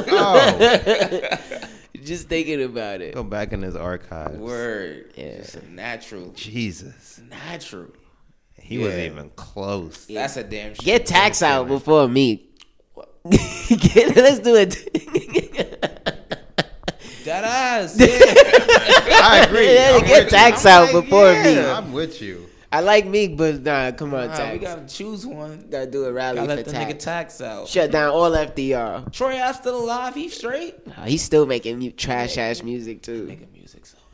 Oh, Just thinking about it. go back in his archives. Word. Yeah. Just natural. Jesus, Natural. he wasn't Yeah. even close. That's a damn shit. Get Tax out before me. Let's do it. That ass. Yeah. I agree. Yeah, I'm get with Tax you. out before me. I'm with you. I like Meek, but nah, come on, Nah, Tax. we gotta choose one. Gotta do a rally Gotta for let the Tax. nigga Tax out. Shut down all FDR. Troy Ave still alive? He straight? He's still making trash ass music too. Nigga music so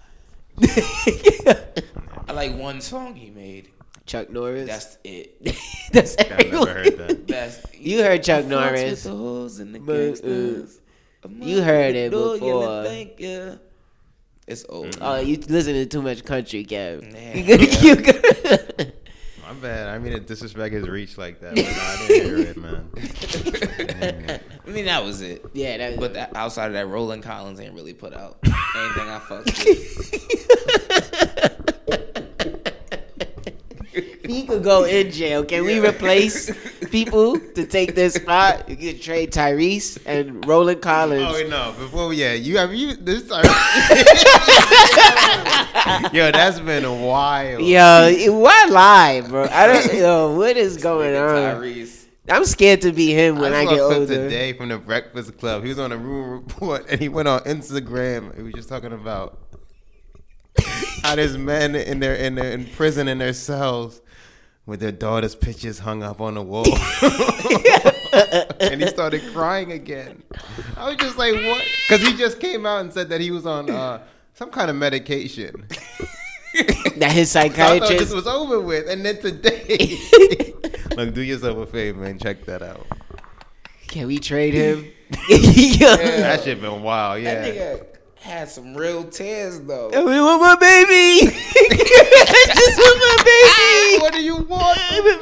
I like one song he made. Chuck Norris. That's it. That's I never everyone. heard that. That's You heard Chuck I fucks Norris. with the hoes and the But, gangsters. you heard it Do you before. think, yeah. It's old. Oh, you listen to too much country, Kev. Yeah. You good? My bad. I mean to disrespect his reach like that, but I didn't hear it, man. I mean, that was it. Yeah, that was But outside of that, Roland Collins ain't really put out anything I fucked with. He could go in jail. Can we replace people to take this spot? You can trade Tyrese and Roland Collins. Oh wait, no! Before you this time. Yo, that's been a while. Yo, why lie, bro? I don't know what is going on. Tyrese. I'm scared to be him when I saw get a clip older. today from the Breakfast Club. He was on a Room Report and he went on Instagram. He was just talking about how there's men in prison in their cells with their daughter's pictures hung up on the wall. And he started crying again. I was just like, what? Because he just came out and said that he was on some kind of medication. That his So I thought psychiatrist. this was over with. And then today, look, do yourself a favor and check that out. Can we trade him? That shit been wild, yeah. That nigga had some real tears, though. I want my baby. I just want my baby. What do you want? With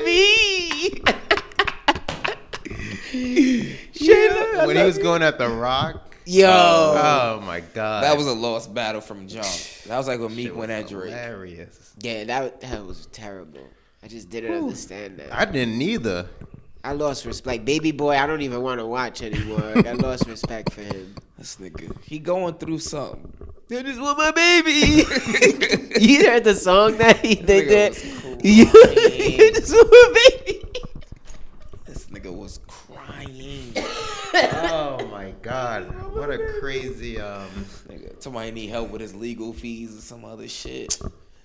me. Shit. When he was going at The Rock. Yo. Oh my God. That was a lost battle from jump. That was like when Meek went at Drake. Hilarious. Yeah, that was terrible. I just didn't understand that. I didn't either. I lost respect. Like, Baby Boy, I don't even want to watch anymore. Like, I lost respect for him. This nigga, he going through something. I just want my baby. You heard the song that they did? was You just want my baby. This nigga was crying. Oh my God. What a crazy Nigga, somebody need help with his legal fees or some other shit.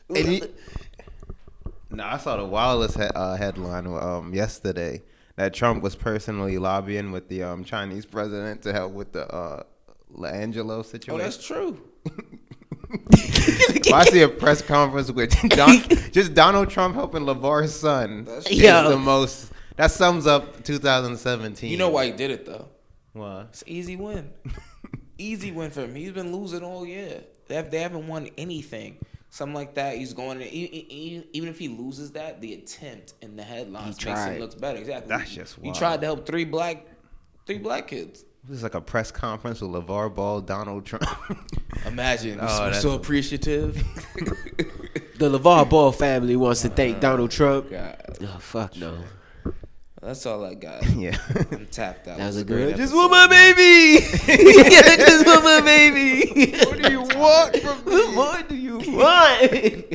No, I saw the wildest headline yesterday that Trump was personally lobbying with the Chinese president to help with the LaAngelo situation. Oh, that's true. Well, I see a press conference with just Donald Trump helping LeVar's son. Is the most. That sums up 2017. You know why he did it though? What? It's an easy win. Easy win for him. He's been losing all year. They haven't won anything. Something like that. He's going. Even if he loses that, the attempt in the headlines makes him look better. Exactly. That's just wild. He tried to help three black kids. This is like a press conference with LeVar Ball, Donald Trump. Imagine. We're so appreciative. The LeVar Ball family wants to thank Donald Trump. God. Oh, fuck no. That's all I got. Yeah. I'm tapped out. That was a great good. Just episode. want my baby. Just want my baby. What do you want from me? What more do you want?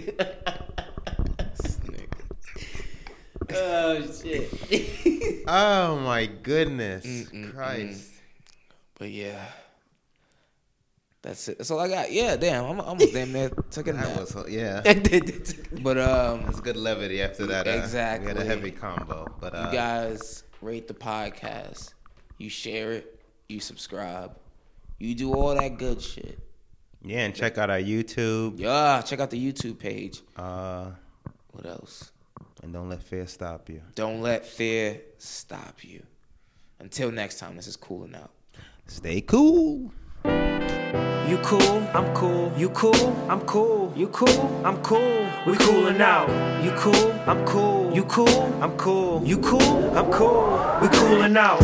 Oh shit. Oh my goodness, Christ! But yeah, that's it. That's all I got. Yeah, damn. I'm almost damn near took a nap. That was yeah. But That's good levity after that. Exactly. We had a heavy combo. But you guys rate the podcast. You share it. You subscribe. You do all that good shit. Yeah, and check out our YouTube. Yeah, check out the YouTube page. What else? And don't let fear stop you. Don't let fear stop you. Until next time, this is Cooling Out. Stay cool. You cool, I'm cool. You cool, I'm cool. You cool, I'm cool. We coolin' out. You cool, I'm cool. You cool, I'm cool. You cool, I'm cool. We coolin' out.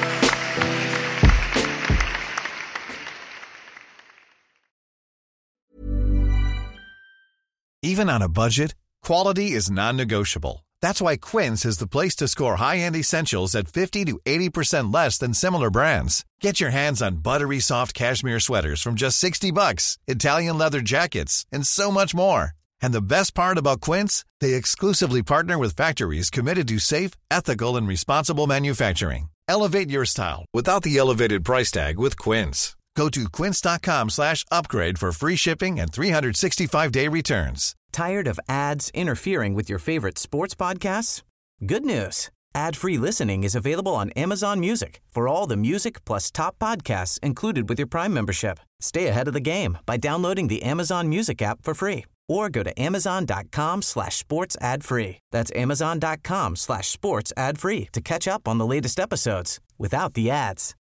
Even on a budget, quality is non-negotiable. That's why Quince is the place to score high-end essentials at 50 to 80% less than similar brands. Get your hands on buttery soft cashmere sweaters from just $60, Italian leather jackets, and so much more. And the best part about Quince, they exclusively partner with factories committed to safe, ethical, and responsible manufacturing. Elevate your style without the elevated price tag with Quince. Go to quince.com/upgrade for free shipping and 365-day returns. Tired of ads interfering with your favorite sports podcasts? Good news. Ad-free listening is available on Amazon Music for all the music plus top podcasts included with your Prime membership. Stay ahead of the game by downloading the Amazon Music app for free or go to amazon.com/sports ad free. That's amazon.com/sports ad free to catch up on the latest episodes without the ads.